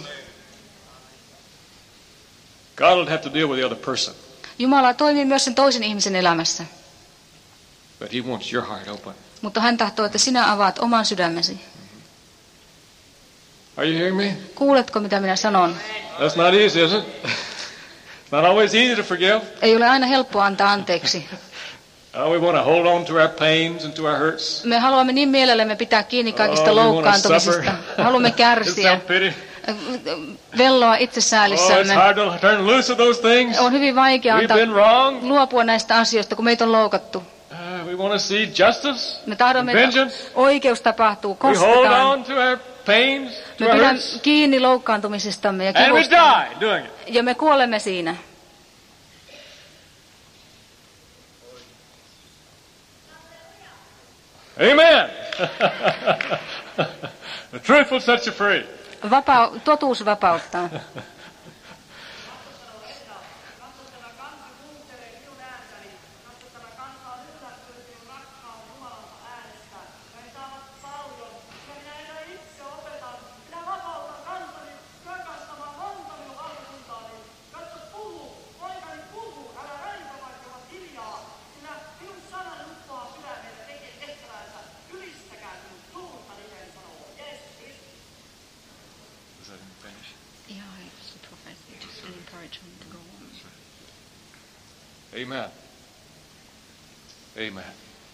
God will have to deal with the other person, Jumala toimii myös sen toisen ihmisen elämässä. but He wants your heart open. Mutta hän tahtoo, että sinä avaat oman sydämesi. Are you hearing me? Kuuletko, mitä minä sanon? That's not easy, is it? It's not always easy to forgive. Ei ole aina helppoa antaa anteeksi. Oh, we want to hold on to our pains and to our hurts. Me haluamme niin mielellämme pitää kiinni kaikista Oh, we wanna loukkaantumisista. suffer. Me haluamme It's kärsiä, self-pity. velloa Oh, it's itsesäällissämme. hard to turn loose of those things. On hyvin vaikea We've antaa been wrong. luopua näistä asioista, kun meitä on loukattu. Uh, we want to see justice, Me tahdomme, että vengeance. oikeus tapahtuu, We hold kostetaan. on to our pains, to Me our pidämme hurts, kiinni loukkaantumisistamme ja and we kivustamme. die doing it. Ja me kuolemme siinä. Amen. The truth will set you free. Vapau- totuus vapauttaa. Amen. Amen.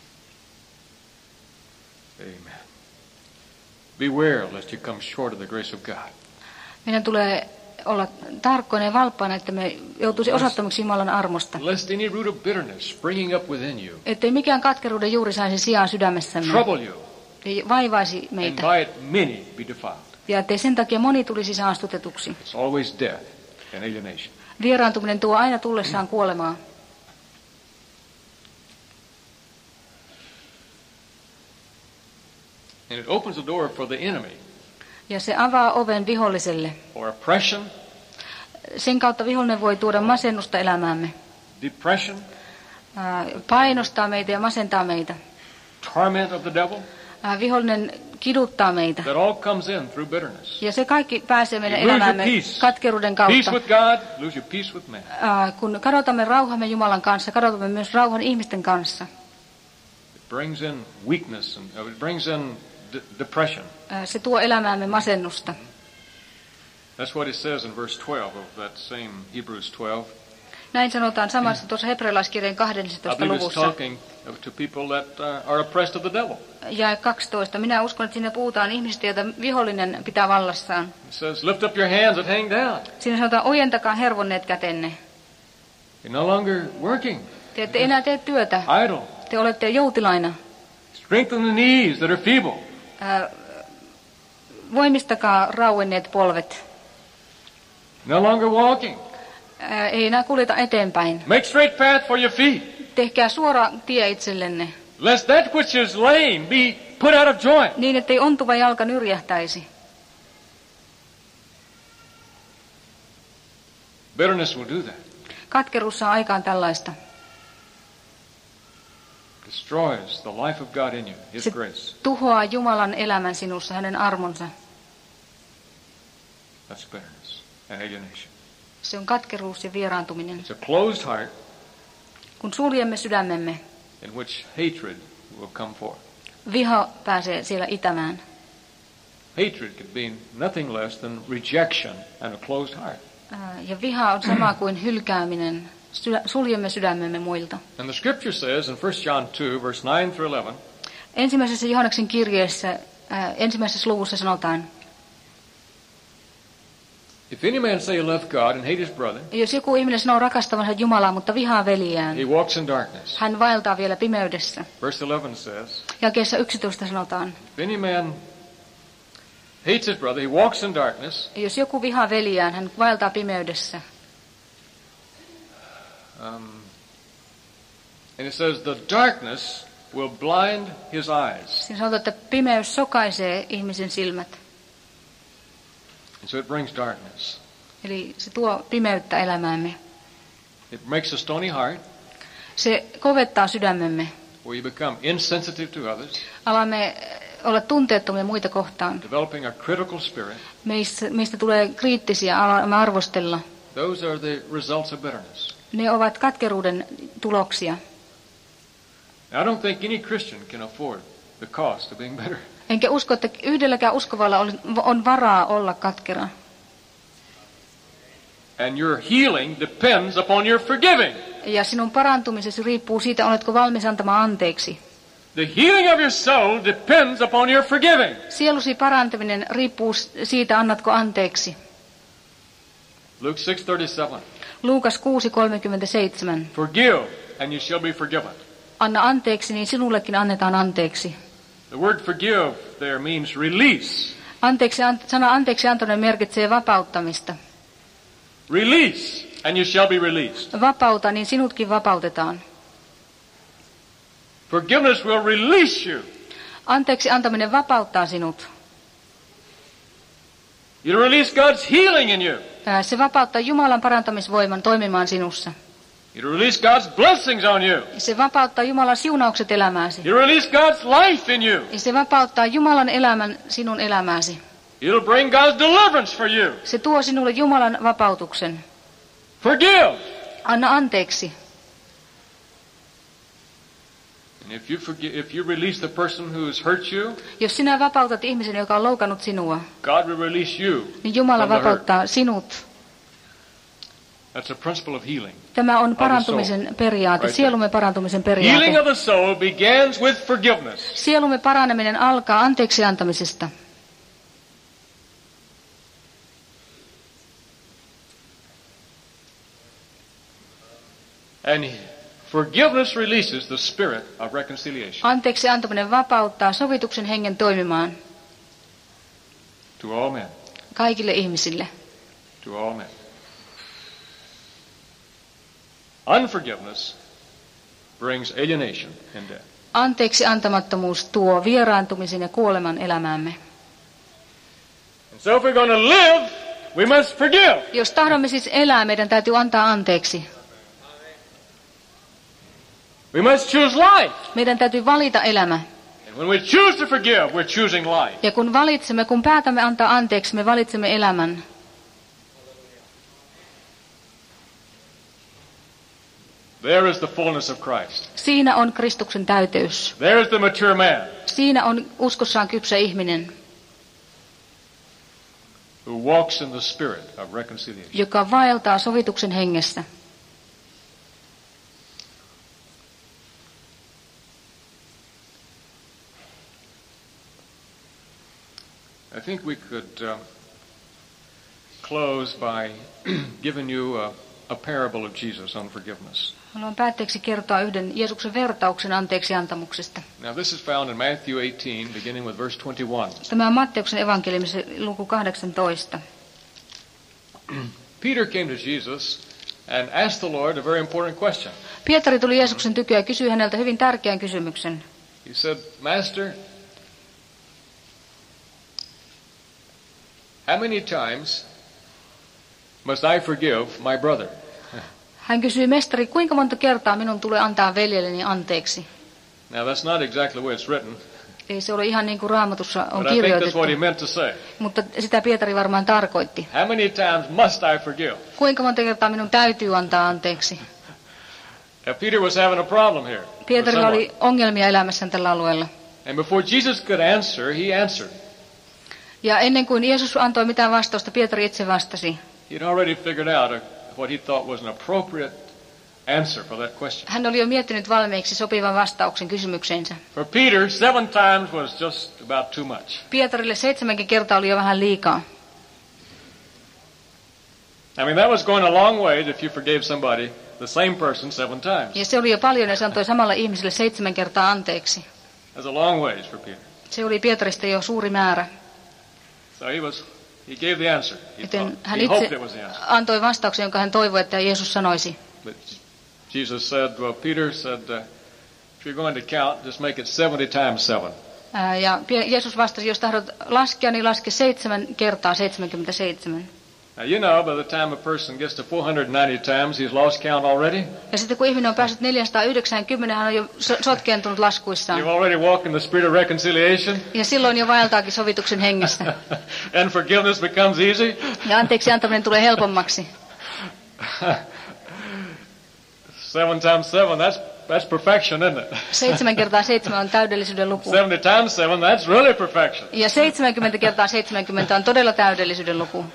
Amen. Beware lest you come short of the grace of God. Meidän tulee olla tarkkoina ja valppaina, että me joutuisi osattomiksi Jumalan armosta. Lest any root of bitterness springing up within you Ettei mikään katkeruuden juuri saisi sijaa sydämessämme. trouble you, Ja vaivaisi and meitä. by it many be defiled. Ja ettei sen takia moni tulisi saastutetuksi. It's always death and alienation. Vieraantuminen tuo aina tullessaan kuolemaa. And it opens the door for the enemy. Ja se avaa oven viholliselle. For oppression, Sen kautta vihollinen voi tuoda masennusta elämäämme. depression, Ää, Painostaa meitä ja masentaa meitä. torment of the devil. Ää, Vihollinen kiduttaa meitä. That all comes in through bitterness. Ja se kaikki pääsee meidän You lose your elämäämme peace. katkeruuden Peace kautta. with God, lose your peace with man. Ää, Kun kadotamme rauhamme Jumalan kanssa, kadotamme myös rauhan ihmisten kanssa. It brings in weakness and uh, it brings in d- depression. Ää, Se tuo elämäämme masennusta. That's what it says in verse twelve of that same Hebrews twelve. Näin sanotaan samassa tuossa hebrealaiskirjan I kahdennessatoista believe it's luvussa. talking to people that uh, are oppressed of the devil. Ja kaksitoista. Minä uskon, että siinä puhutaan ihmisistä, joita vihollinen pitää vallassaan. It says, lift up your hands and hang down. Siinä sanotaan, ojentakaa hervonneet kätenne. You're no longer working, Te ette enää tee työtä. idle. Te olette joutilaina. Strengthen the knees that are feeble. Ää, Voimistakaa rauenneet polvet. No longer walking. Ää, Ei enää kuljeta eteenpäin. Make straight path for your feet. Tehkää suora tie itsellenne, Lest that which is lame be put out of joint. niin ettei ontuva jalka nyrjähtäisi. Bitterness will do that. Katkeruus saa aikaan tällaista. Destroys the life of God in you, His Se grace. tuhoaa Jumalan elämän sinussa, hänen armonsa. That's bitterness and alienation. Se on katkeruus ja vieraantuminen. It's a closed heart Kun suljemme sydämemme, in which hatred will come forth. viha pääsee siellä itämään. Hatred could mean nothing less than rejection and a closed heart. Ää, Ja viha on sama kuin hylkääminen. Sydä, suljemme sydämemme muilta. And the scripture says in First John two, verse nine through eleven, Ensimmäisessä Johanneksen kirjeessä, ää, ensimmäisessä luvussa sanotaan, if any man say he love God and hate his brother, jos joku ihminen sanoo rakastavansa Jumalaa, mutta vihaa veljään, he walks in darkness. hän vaeltaa vielä pimeydessä. Verse eleven says, Jakeessa yksitoista sanotaan, if any man hates his brother, he walks in darkness, jos joku vihaa veljään, hän vaeltaa pimeydessä. um, and it says the darkness will blind his eyes. Siinä sanotaan, että pimeys sokaisee ihmisen silmät. And so it brings darkness. Eli se tuo pimeyttä elämäämme. It makes a stony heart Se kovettaa sydämemme. where you become insensitive to others, Alamme olla tunteettomia muita kohtaan. developing a critical spirit. Meistä, meistä tulee kriittisiä, alamme arvostella. Those are the results of bitterness. Ne ovat katkeruuden tuloksia. Now, I don't think any Christian can afford the cost of being bitter. Enkä usko, että yhdelläkään uskovalla on, on varaa olla katkera. And your healing depends upon your forgiving. Ja sinun parantumisesi riippuu siitä, oletko valmis antamaan anteeksi. The healing of your soul depends upon your forgiving. Sielusi parantaminen riippuu siitä, annatko anteeksi. Luke six thirty-seven. Luukas kuusi kolmekymmentäseitsemän. Forgive, and you shall be forgiven. Anna anteeksi, niin sinullekin annetaan anteeksi. The word forgive there means release. Anteeksi, sana anteeksi antaminen merkitsee vapauttamista. Release, and you shall be released. Vapauta, niin sinutkin vapautetaan. Forgiveness will release you. Anteeksi antaminen vapauttaa sinut. You release God's healing in you. Se vapauttaa Jumalan parantamisvoiman toimimaan sinussa. You release God's blessings on you. Se vapauttaa Jumalan siunaukset elämääsi. You release God's life in you. Se vapauttaa Jumalan elämän sinun elämääsi. It'll bring God's deliverance for you. Se tuo sinulle Jumalan vapautuksen. Forgive. Anna anteeksi. And if you forgive, if you release the person who has hurt you, jos sinä vapautat ihmisen, joka on loukannut sinua, God will release you. Niin Jumala vapauttaa sinut. That's a principle of healing. Tämä on parantumisen periaate, right, sielumme parantumisen periaate. Healing of the soul begins with forgiveness. Sielumme paraneminen alkaa anteeksi antamisesta. And forgiveness releases the spirit of reconciliation. Anteeksi antaminen vapauttaa sovituksen hengen toimimaan. To all men. Kaikille ihmisille. To all men. Unforgiveness brings alienation and death. Anteeksi antamattomuus tuo vieraantumisen ja kuoleman elämäämme. And so if we're going to live, we must forgive. Jos tahdomme siis elää, meidän täytyy antaa anteeksi. We must choose life. Meidän täytyy valita elämä. And when we choose to forgive, we're choosing life. Ja kun valitsemme, kun päätämme antaa anteeksi, me valitsemme elämän. There is the fullness of Christ. Siinä on Kristuksen täyteys. There is the mature man. Siinä on uskossaan kypsä ihminen, who walks in the spirit of reconciliation. Joka vaeltaa sovituksen hengessä. I think we could uh, close by giving you a, a parable of Jesus on forgiveness. Haluan päätteeksi kertoa yhden Jeesuksen vertauksen anteeksiantamuksesta. Now this is found in Matthew eighteen, beginning with verse twenty-one. Tämä on Matteuksen evankeliumissa luku kahdeksantoista. Peter came to Jesus and asked the Lord a very important question. Pietari tuli Jeesuksen tykö ja kysyi häneltä hyvin tärkeän kysymyksen. He said, Master, how many times must I forgive my brother? Hän kysyi, mestari, kuinka monta kertaa minun tulee antaa veljelleni anteeksi? Now that's not exactly the way it's written. Ei se ole ihan niin kuin Raamatussa on But I think that's kirjoitettu. what he meant to say. Mutta sitä Pietari varmaan tarkoitti. How many times must I forgive? Kuinka monta kertaa minun täytyy antaa anteeksi? Now Peter was having a problem here. Pietarilla oli ongelmia elämässään tällä alueella. And before Jesus could answer, he answered. Ja ennen kuin Jeesus antoi mitään vastausta, Pietari itse vastasi. He'd already figured out a, what he thought was an appropriate answer for that question. Hän oli jo miettinyt valmiiksi sopivan vastauksen kysymykseensä. For Peter, seven times was just about too much. Pietarille seitsemänkin kertaa oli jo vähän liikaa. I mean, that was going a long way if you forgave somebody, the same person, seven times. Ja se oli jo paljon, ja se antoi samalle ihmiselle seitsemän kertaa anteeksi. That's a long ways for Peter. Se oli Pietarista jo suuri määrä. So he was, he gave the answer. He, Joten thought, hän he hoped itse it was the answer. antoi vastauksen, jonka hän toivoi, että Jeesus sanoisi. But Jesus said, well, Peter said, uh, if you're going to count, just make it seventy times seven. Ää, Ja Pie- Jeesus vastasi, jos tahdot laskea, niin laske seitsemän kertaa seitsemänkymmentäseitsemän. Now, you know, by the time a person gets to four hundred ninety times, he's lost count already. Ja sitten kun ihminen on päässyt neljäsataayhdeksänkymmentä, hän on jo so- sotkeentunut laskuissaan. You've already walked in the spirit of reconciliation. Ja silloin jo vaeltaakin sovituksen hengessä. And forgiveness becomes easy. Ja anteeksi antaminen tulee helpommaksi. Seven times seven, that's, that's perfection, isn't it? Seitsemän kertaa seitsemän on täydellisyyden luku. seventy times seven, that's really perfection. Ja seitsemänkymmentä kertaa seitsemänkymmentä on todella täydellisyyden luku.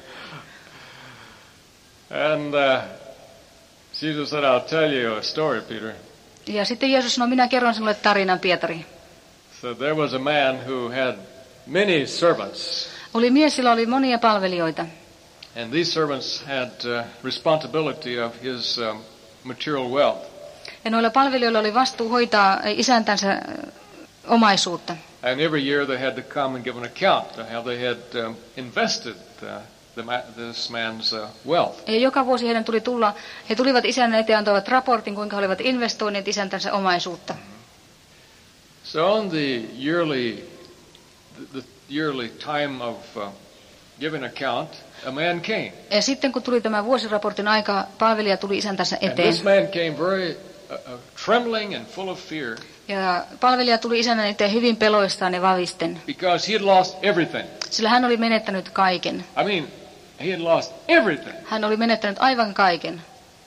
And uh, Jesus said, I'll tell you a story, Peter. Ja sitten Jeesus sanoi, minä kerron sinulle tarinan, Pietari. So there was a man who had many servants. Oli mies, sillä oli monia palvelijoita. And these servants had uh, responsibility of his um, material wealth. Ja noilla palvelijoilla oli vastuu hoitaa isäntänsä omaisuutta. And every year they had to come and give an account of how they had um, invested uh, the ma- this man's uh, wealth. Ja joka vuosi heidän tuli tulla, he tulivat isännän eteen antoivat raportin, kuinka he olivat investoineet isäntänsä omaisuutta. So on the yearly, the, the yearly time of uh, giving account, a man came. Ja sitten kun tuli tämä vuosiraportin aika, palvelija tuli isäntänsä eteen. And this man came very uh, uh, trembling and full of fear. Ja palvelija tuli isännän eteen hyvin peloistaan ja vavisten. Because he had lost everything. Sillä hän oli menettänyt kaiken. I mean, he had lost everything. Hän oli menettänyt aivan kaiken.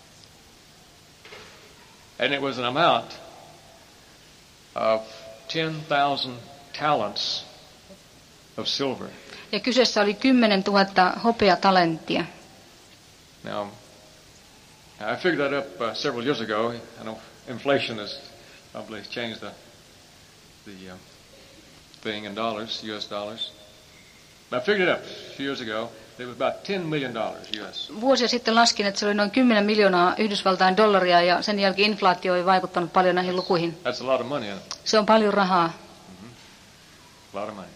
And it was an amount of ten thousand talents of silver. Ja kyseessä oli kymmenen tuhatta hopeatalenttia. Now, I figured that up uh, several years ago. I know inflation has probably changed the the uh, thing in dollars, U S dollars. But I figured it up a few years ago. It was about ten million dollars U S. Vuosia sitten laskin, että se oli noin kymmenen miljoonaa Yhdysvaltain dollaria ja sen jälkeen inflaatio ei vaikuttanut paljon näihin lukuihin. That's a lot of money, isn't it? Se on paljon rahaa. Mm-hmm. A lot of money.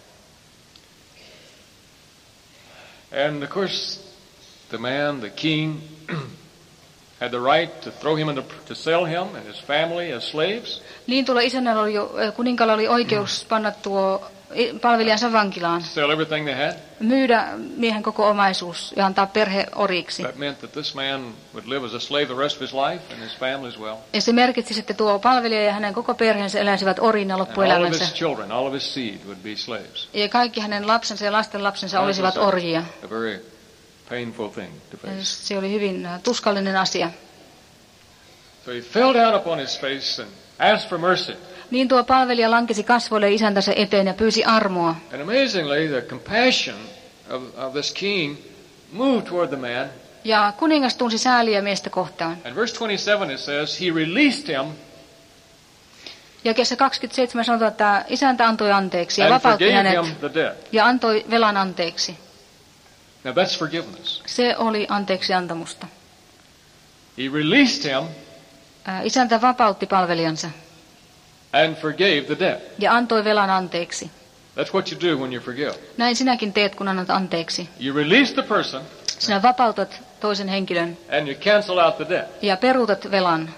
And of course, the man, the king, had the right to throw him into, to sell him and his family as slaves. Niin tuolla isännällä oli jo, kuninkalla oli oikeus panna tuo palvelijansa vankilaan. Sell everything they had. Myydä miehen koko omaisuus ja antaa perhe oriksi. That meant that this man would live as a slave the rest of his life and his family as well. Ja se merkitsi, että tuo palvelija ja hänen koko perheensä eläisivät orina loppuelämänsä. All of his children, all of his seed would be slaves. Ja kaikki hänen lapsensa ja lasten lapsensa olisivat orjia. A very painful thing to face. Se oli hyvin tuskallinen asia. So he fell down upon his face and asked for mercy. Niin tuo palvelija lankesi kasvoille isäntänsä eteen ja pyysi armoa. And amazingly, the compassion of, of this king moved toward the man. Ja kuningas tunsi sääliä miestä kohtaan. And verse twenty-seven it says, he released him. Ja kesä kaksikymmentäseitsemän sanotaan, että isäntä antoi anteeksi ja vapautti hänet ja antoi velan anteeksi. Now that's forgiveness. Se oli anteeksi antamusta. He released him. Isäntä vapautti palvelijansa. And forgave the debt. Ja antoi velan anteeksi. That's what you do when you forgive. Näin sinäkin teet, kun annat anteeksi. You release the person. Sinä vapautat toisen henkilön. And you cancel out the debt. Ja peruutat velan.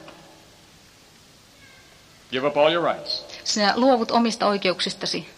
Give up all your rights. Sinä luovut omista oikeuksistasi.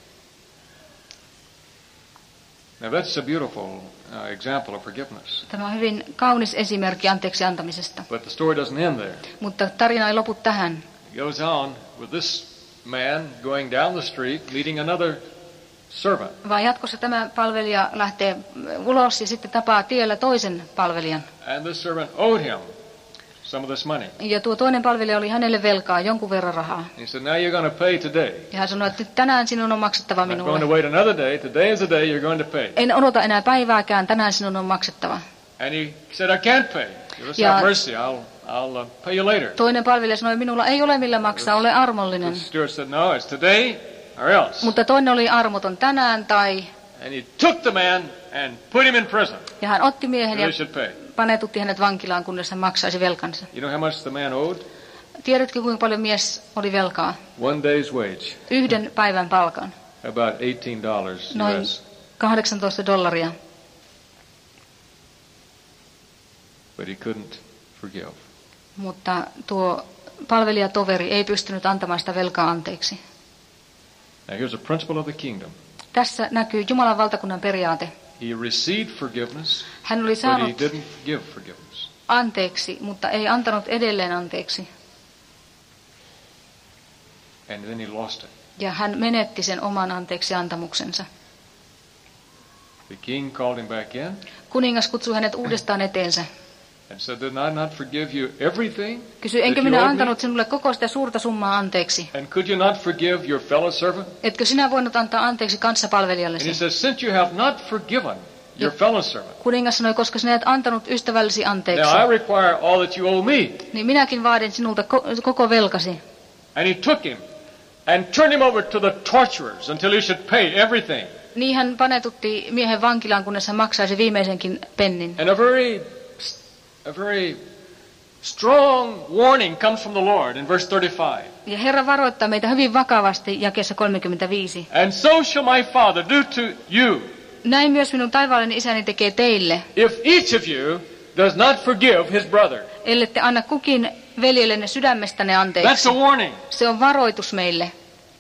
Now that's a beautiful uh, example of forgiveness. Tämä on hyvin kaunis esimerkki anteeksi antamisesta. But the story doesn't end there. Mutta tarina ei lopu tähän. It goes on with this man going down the street meeting another servant. Vaan jatkossa tämä palvelija lähtee ulos ja sitten tapaa tiellä toisen palvelijan. And this servant owed him some of this money. Ja tuo toinen palvelija oli hänelle velkaa jonkun verran rahaa. He said, "Now you're going to pay today." Ja hän sanoi, että nyt tänään sinun on maksettava minulle. I'm going to wait another day. Today is the day you're going to pay. En odota enää päivääkään, tänään sinun on maksettava. And he said, "I can't pay. Give us have mercy. I'll I'll uh, pay you later." Toinen palvelija sanoi, minulla ei ole millä maksaa, ole armollinen. The steward said, "No, it's today or else." Mutta toinen oli armoton, tänään tai. And he took the man and put him in prison. Ja hän otti miehen ja pay. panetutti hänet vankilaan, kunnes hän maksaisi velkansa. You know how much the man owed? Tiedätkö, kuinka paljon mies oli velkaa? One day's wage. Yhden päivän palkan. About eighteen dollars Noin U S. kahdeksantoista dollaria. But he couldn't forgive. Mutta tuo palvelijatoveri ei pystynyt antamaan sitä velkaa anteeksi. Now here's a principle of the kingdom. Tässä näkyy Jumalan valtakunnan periaate. He received forgiveness, Hän oli saanut but he didn't give forgiveness. anteeksi, mutta ei antanut edelleen anteeksi. And then he lost it. Ja hän menetti sen oman anteeksi antamuksensa. The king called him back in. Kuningas kutsui hänet uudestaan eteensä. And said, "Did I not forgive you everything?" Kysyi, enkö minä antanut sinulle koko sitä suurta summaa anteeksi? And could you not forgive your fellow servant? Etkö sinä voinut antaa anteeksi And kanssapalvelijallesi? he says, "Since you have not forgiven your fellow servant, Kuningas sanoi, koska sinä et antanut ystävällesi anteeksi, now I require all that you owe me." niin minäkin vaadin sinulta ko- koko velkasi. And he took him and turned him over to the torturers until he should pay everything. Niin hän panetutti miehen vankilaan, kunnes hän maksaisi viimeisenkin pennin. And a very A very strong warning comes from the Lord in verse thirty-five. Ja Herra varoittaa meitä hyvin vakavasti jakeessa kolmekymmentäviisi. And so shall my Father do to you. Näin myös minun taivaallinen isäni tekee teille. If each of you does not forgive his brother. Ellette anna kukin veljellenne sydämestänne anteeksi. That's a warning. Se on varoitus meille.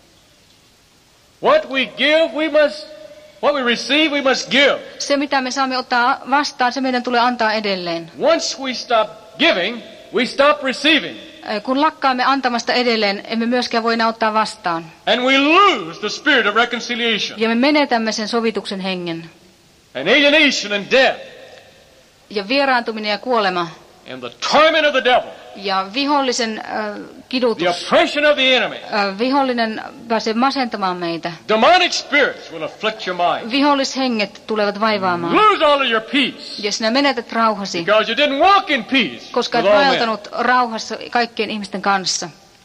What we give, we must, what we receive, we must give. Se mitä me saamme ottaa vastaan, se meidän tulee antaa edelleen. Once we stop giving, we stop receiving. Kun lakkaamme antamasta edelleen, emme myöskään voi ottaa vastaan. And we lose the spirit of reconciliation. Ja me menetämme sen sovituksen hengen. And alienation and death. Ja vieraantuminen ja kuolema. And the torment of the devil. Ja vihollisen äh, kidutus. The oppression of the enemy. Äh, vihollinen pääsee masentamaan meitä. Demonic spirits will afflict your mind. Vihollishenget tulevat vaivaamaan. Lose all of your peace. Ja sinä menetät rauhasi. Because you didn't walk in peace. Koska et vaeltanut rauhassa kaikkien ihmisten kanssa.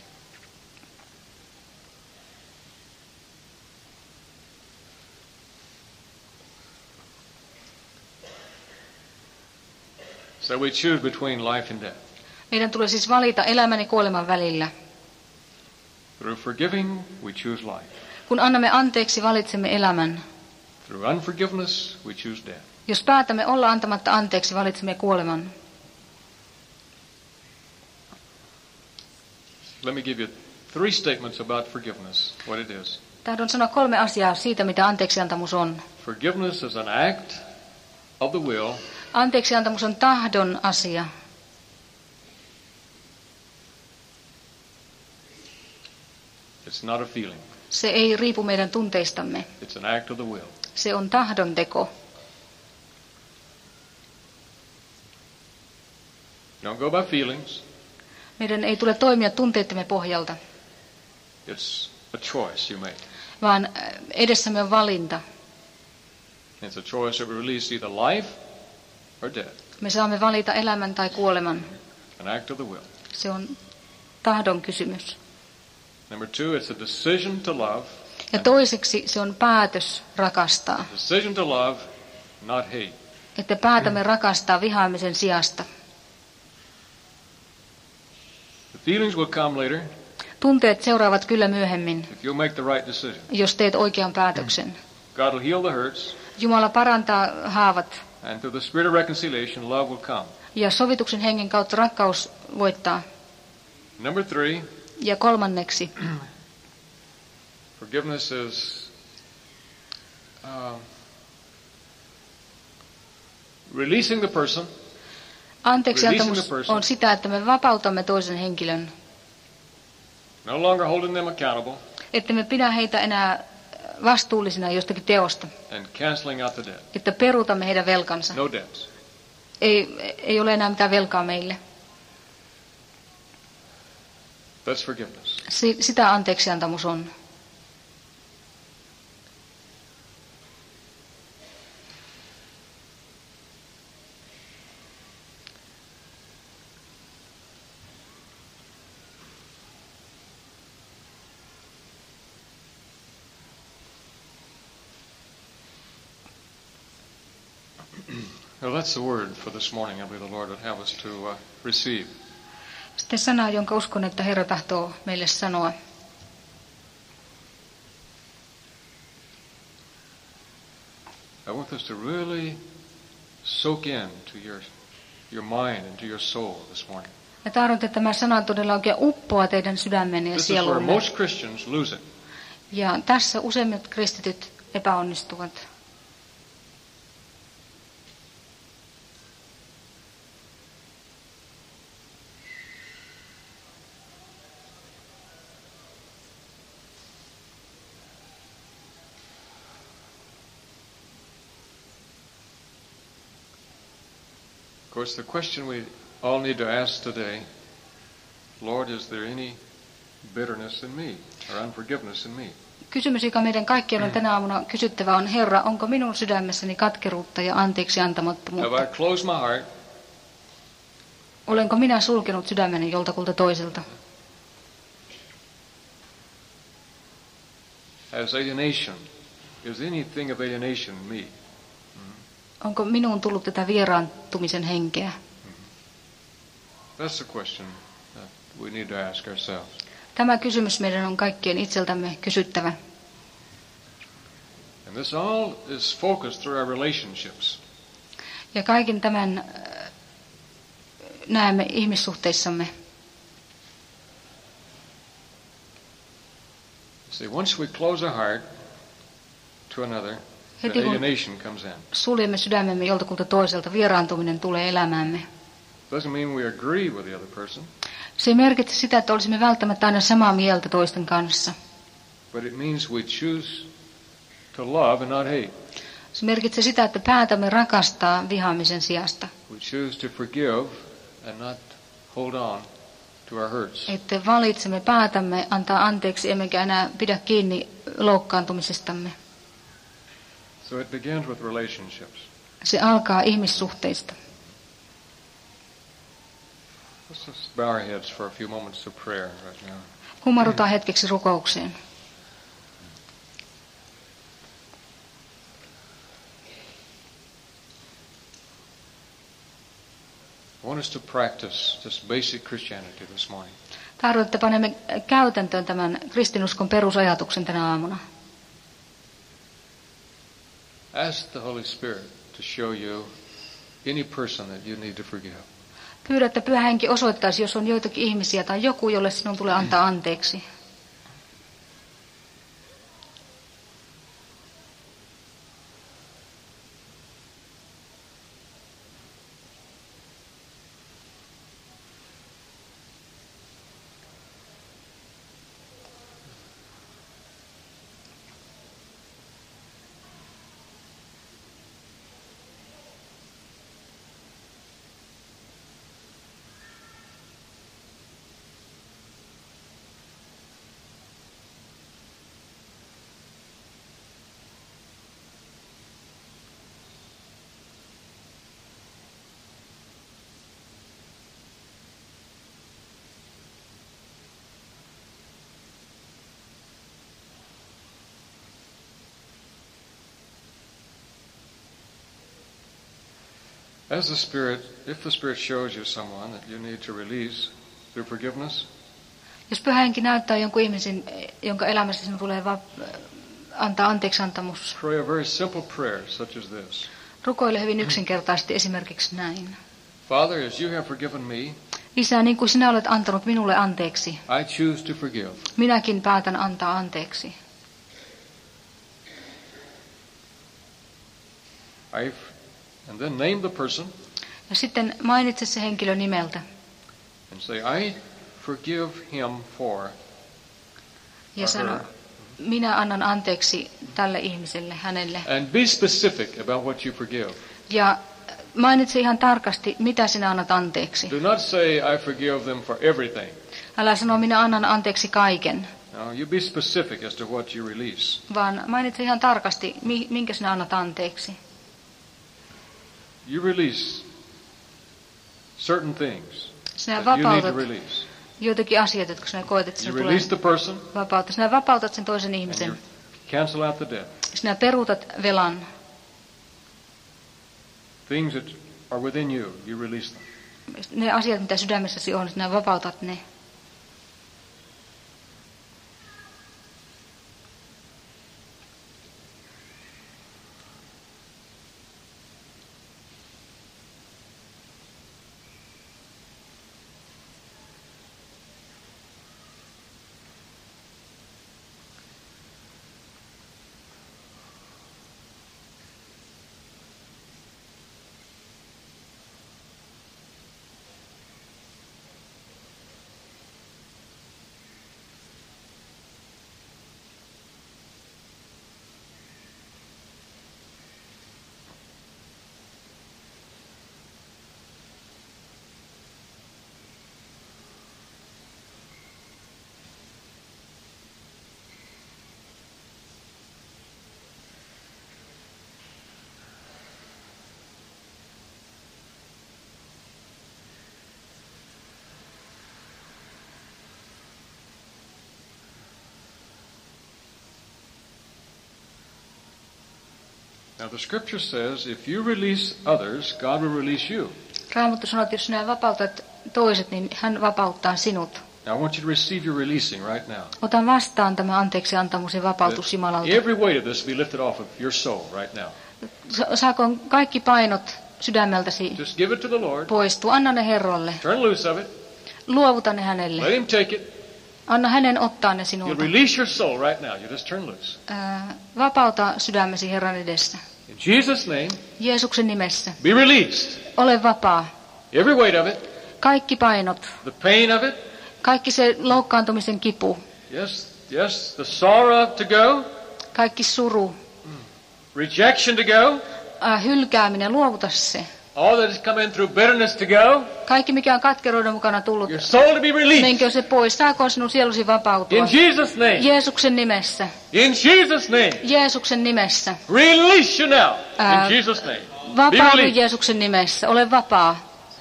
So we choose between life and death. Meidän tulee siis valita elämän ja kuoleman välillä. Through forgiving, we choose life. Kun annamme anteeksi, valitsemme elämän. Through unforgiveness, we choose death. Jos päätämme olla antamatta anteeksi, valitsemme kuoleman. Let me give you three statements about forgiveness, what it is. Tahdon sanoa kolme asiaa siitä, mitä anteeksiantamus on. Forgiveness is an act of the will. Anteeksiantamus on tahdon asia. It's not a feeling. Se ei riipu meidän tunteistamme. It's an act of the will. Se on tahdon teko. Don't go by feelings. Meidän ei tule toimia tunteittemme pohjalta. It's a choice you make. Vaan edessämme on valinta. It's a choice that will release either life or death. Me saamme valita elämän tai kuoleman. An act of the will. Se on tahdon kysymys. Number two, it's a decision to love. Ja toiseksi se on päätös rakastaa. A decision to love, not hate. Että päätämme rakastaa vihaamisen sijasta. The feelings will come later. Tunteet seuraavat kyllä myöhemmin, If you make the right decision. jos teet oikean päätöksen. God will heal the hurts. Jumala parantaa haavat. And through the spirit of reconciliation, love will come. Ja sovituksen hengen kautta rakkaus voittaa. Number three. Ja kolmanneksi. Forgiveness is uh, releasing the person. Anteeksiantamus on sitä, että me vapautamme toisen henkilön. No longer holding them accountable. Että me pidä heitä enää vastuullisina jostakin teosta. And canceling out the debt. Että peruutamme heidän velkansa. No debts. Ei, ei ole enää mitään velkaa meille. That's forgiveness. Si, sitä anteeksiantamus on. Well, that's the word for this morning. I believe the Lord would have us to uh, receive. Sitten sana, jonka uskon, että Herra tahtoo meille sanoa. I want this to really soak in to your, your mind and to your soul this morning. Ja tahdon, että tämä sana todella oikein uppoaa teidän sydämenne ja This is where sielunne. most Christians lose it. Ja tässä useimmat kristityt epäonnistuvat. Of course, the question we all need to ask today, Lord, is there any bitterness in me or unforgiveness in me? Kysymys, joka meidän kaikkien on tänä aamuna kysyttävä, on: Herra, onko minun sydämessäni katkeruutta ja anteeksi antamattomuutta? Have I closed my heart? Olenko minä sulkenut sydämeni joltakulta toiselta? Has alienation, is anything of alienation in me? Onko minuun tullut tätä vieraantumisen henkeä? That's the question that we need to ask ourselves. Tämä kysymys meidän on kaikkien itseltämme kysyttävä. And this all is focused through our relationships. Ja kaiken tämän näemme ihmissuhteissamme. See, once we close our heart to another, heti kun alienation comes in. Suljemme sydämemme joltakulta toiselta, vieraantuminen tulee elämäämme. Doesn't mean we agree with the other person. Se ei merkitse sitä, että olisimme välttämättä aina samaa mieltä toisten kanssa. But it means we choose to love and not hate. Se merkitsee sitä, että päätämme rakastaa vihaamisen sijasta. We choose to forgive and not hold on to our hurts. Että valitsemme, päätämme antaa anteeksi, emmekä enää pidä kiinni loukkaantumisestamme. So it begins with relationships. Se alkaa ihmissuhteista. Let's just bow our heads for a few moments to prayer right now. Kumarrutaan hetkeksi rukoukseen. I want us to practice just basic Christianity this morning. Tahdon, että panemme käytäntöön tämän kristinuskon perusajatuksen tänä aamuna. Ask the Holy Spirit to show you any person that you need to forgive. Pyydä, että Pyhä Henki osoittaisi, jos on joitakin ihmisiä tai joku, jolle sinun tulee antaa anteeksi. As the Spirit, if the Spirit shows you someone that you need to release through forgiveness, jos Pyhä Henki näyttää jonkun ihmisen, jonka elämässä sinun tulee va- antaa anteeksiantamus, pray a very simple prayer such as this. Rukoile hyvin yksinkertaisesti esimerkiksi näin. Father, as you have forgiven me, Isä, niin kuin sinä olet antanut minulle anteeksi, I choose to forgive. minäkin päätän antaa anteeksi. I And then name the person. Ja sitten mainitse se henkilö nimeltä. And say, I forgive him for. Ja sano, minä annan anteeksi tälle ihmiselle, hänelle. And be specific about what you forgive. Ja mainitse ihan tarkasti, mitä sinä annat anteeksi. Do not say, I forgive them for everything. Älä sano, minä annan anteeksi kaiken. No, you be specific as to what you release. Vaan mainitse ihan tarkasti, minkä sinä annat anteeksi. You release certain things Sinä that you need to vapautat release. joitakin asioita, jotka sinä koet, että You sinä release the tulee person vapautta. Sinä vapautat sen toisen and ihmisen. you cancel out the debt. Sinä peruutat velan. Things that are within you, you release them. Ne asiat, mitä sydämessäsi on, sinä vapautat ne. Now the scripture says, if you release others, God will release you. Raamattu sanoo, että jos sinä vapautat toiset, niin hän vapauttaa sinut. Now I want you to receive your releasing right now. Ota vastaan tämä anteeksi antamus ja vapautus Jumalalta. Every weight of this will be lifted off of your soul right now. Saakoon kaikki painot sydämeltäsi Just give it to the Lord. poistua. Anna ne Herralle. Turn loose of it. Luovuta ne hänelle. Let him take it. Anna hänen ottaa ne You'll sinulta. release your soul right now. You just turn loose. Ää, vapauta sydämesi Herran edessä. In Jesus' name. Jeesuksen nimessä. Be released. Ole vapaa. Every weight of it. Kaikki painot. The pain of it. Kaikki se loukkaantumisen kipu. Yes, yes. The sorrow to go. Kaikki suru. Rejection to go. Ää, hylkääminen, luovuta se. All that has come in through bitterness to go. Kaikki mikä on katkeruuden mukana tullut. Your soul to be released. Menkö se pois? Saakoon sinun sielusi vapautua? In Jesus' name. Jeesuksen nimessä. In Jesus' name. Jeesuksen nimessä. Release you now. Ää, In Jesus' name. Vapaudu Jeesuksen nimessä. Ole vapaa.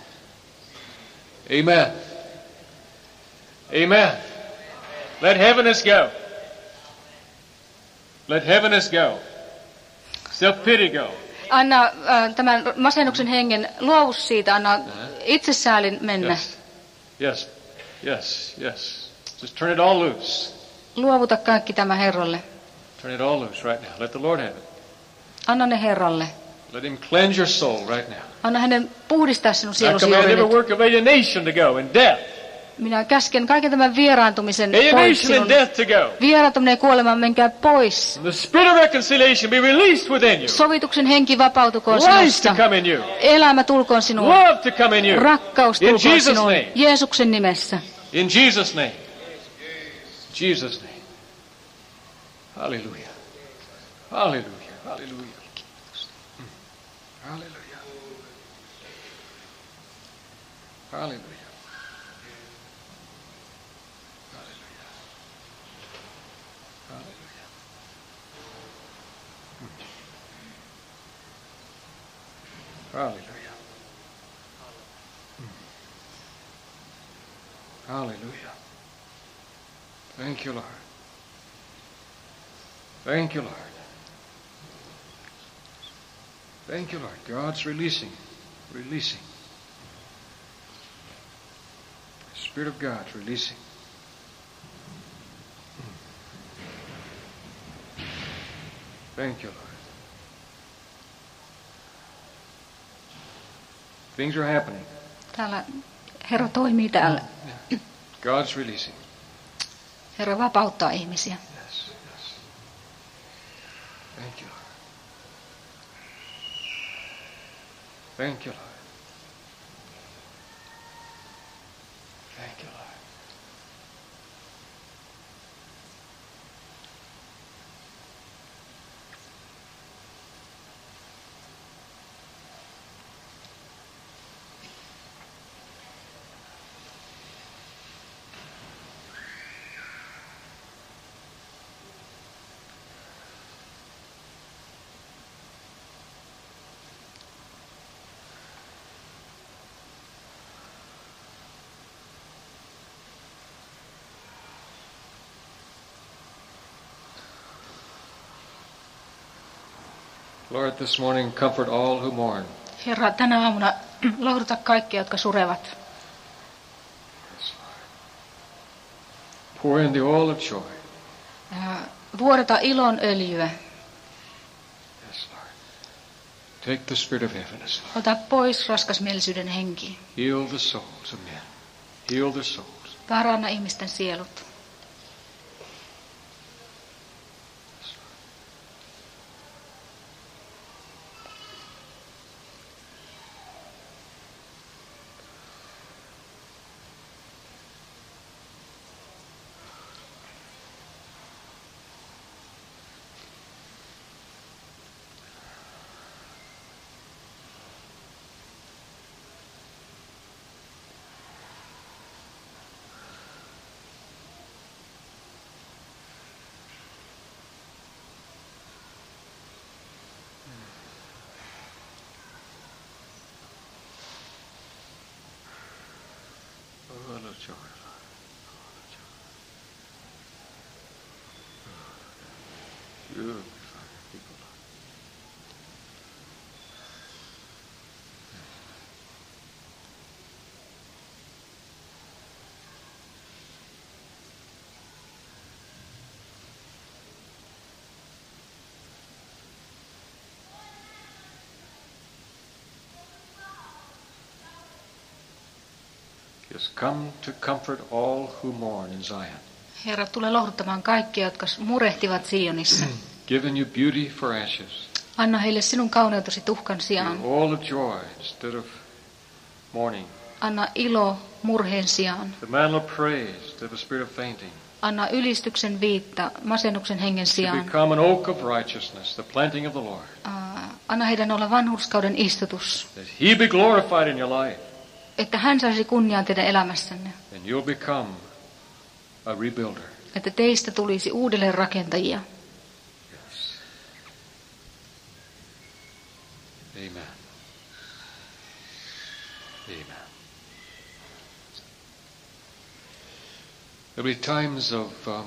Amen. Amen. Let heaviness go. Let heaviness go. Self-pity go. Anna äh, tämän masennuksen hengen, luovu siitä, anna itsesäälin mennä. Yes. Yes. Yes. Yes. Just turn it all loose. Luovuta kaikki tämä Herralle. Turn it all loose right now. Let the Lord have it. Anna ne Herralle. Let him cleanse your soul right now. Anna hänen puhdistaa sinun I sielusi command juuri every nyt. work of alienation to go in death. Minä käsken kaiken tämän vieraantumisen pois Alienation sinun. and death to go. Vieraantuminen ja kuolema, menkää pois. And the spirit of reconciliation be released within you. Sovituksen henki vapautukoon Life to sinusta. come in you. Elämä tulkoon sinuun. Love to come in you. Rakkaus In tulkoon Jesus' sinuun. name. Jeesuksen nimessä. In Jesus' name. Jesus' name. Hallelujah. Hallelujah. Hallelujah. Mm. Hallelujah. Hallelujah. Hallelujah. Mm. Hallelujah. Thank you, Lord. Thank you, Lord. Thank you, Lord. God's releasing, releasing. Spirit of God releasing. Mm. Thank you, Lord. Things are happening. Täällä Herra toimii täällä. God's releasing. Herra vapauttaa ihmisiä. Yes, yes. Thank you, Lord. Thank you, Lord. Thank you, Lord. Lord, this morning comfort all who mourn. Herra, tänä aamuna lohduta kaikkia, jotka surevat. Yes, Lord. Pour in the oil of joy. Vuodata ilon öljyä. Yes, Lord. Take the spirit of heaviness, Lord. Ota pois raskasmielisyyden henki. Heal the souls of men. Heal their souls. Paranna ihmisten sielut. All of joy. Good. Just come to comfort all who mourn in Zion. Herra, tule lohduttamaan kaikkia, jotka murehtivat Sionissa. Given you beauty for ashes. Anna heille sinun kauneutesi tuhkan sijaan. All of joy instead of mourning. Anna ilo murheen sijaan. The mantle of praise instead of a spirit of fainting. Anna ylistyksen viitta masennuksen hengen sijaan. To become an oak of righteousness, the planting of the Lord. Uh, anna heidän olla vanhurskauden istutus. That he be glorified in your life. Että hän saisi kunniaan teidän elämässänne. And you'll become a rebuilder. Että teistä tulisi uudelleen rakentajia. Yes. Amen. Amen. There'll be times of, um,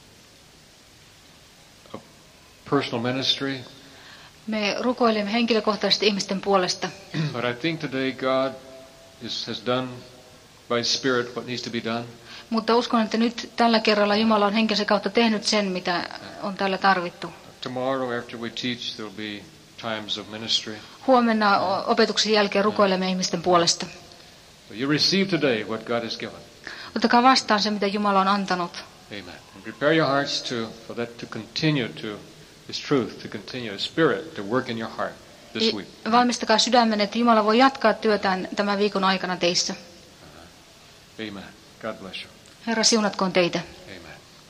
of personal ministry. Me rukoilemme henkilökohtaisesti ihmisten puolesta. But I think today God is, has done by Spirit what needs to be done. Mutta uskon, että nyt tällä kerralla Jumala on henkensä kautta tehnyt sen, mitä on täällä tarvittu. Tomorrow after we teach there will be times of ministry. Huomenna opetuksen jälkeen rukoilemme ihmisten puolesta. You receive today what God has given. Ottakaa vastaan se, mitä Jumala on antanut. Amen. And prepare your hearts to for that to continue to His truth to continue His Spirit to work in your heart this week. Valmistakaa sydämen, että Jumala voi jatkaa työtään tämän viikon aikana teissä. Uh-huh. Amen. God bless you. Herra, siunatkoon teitä. Amen.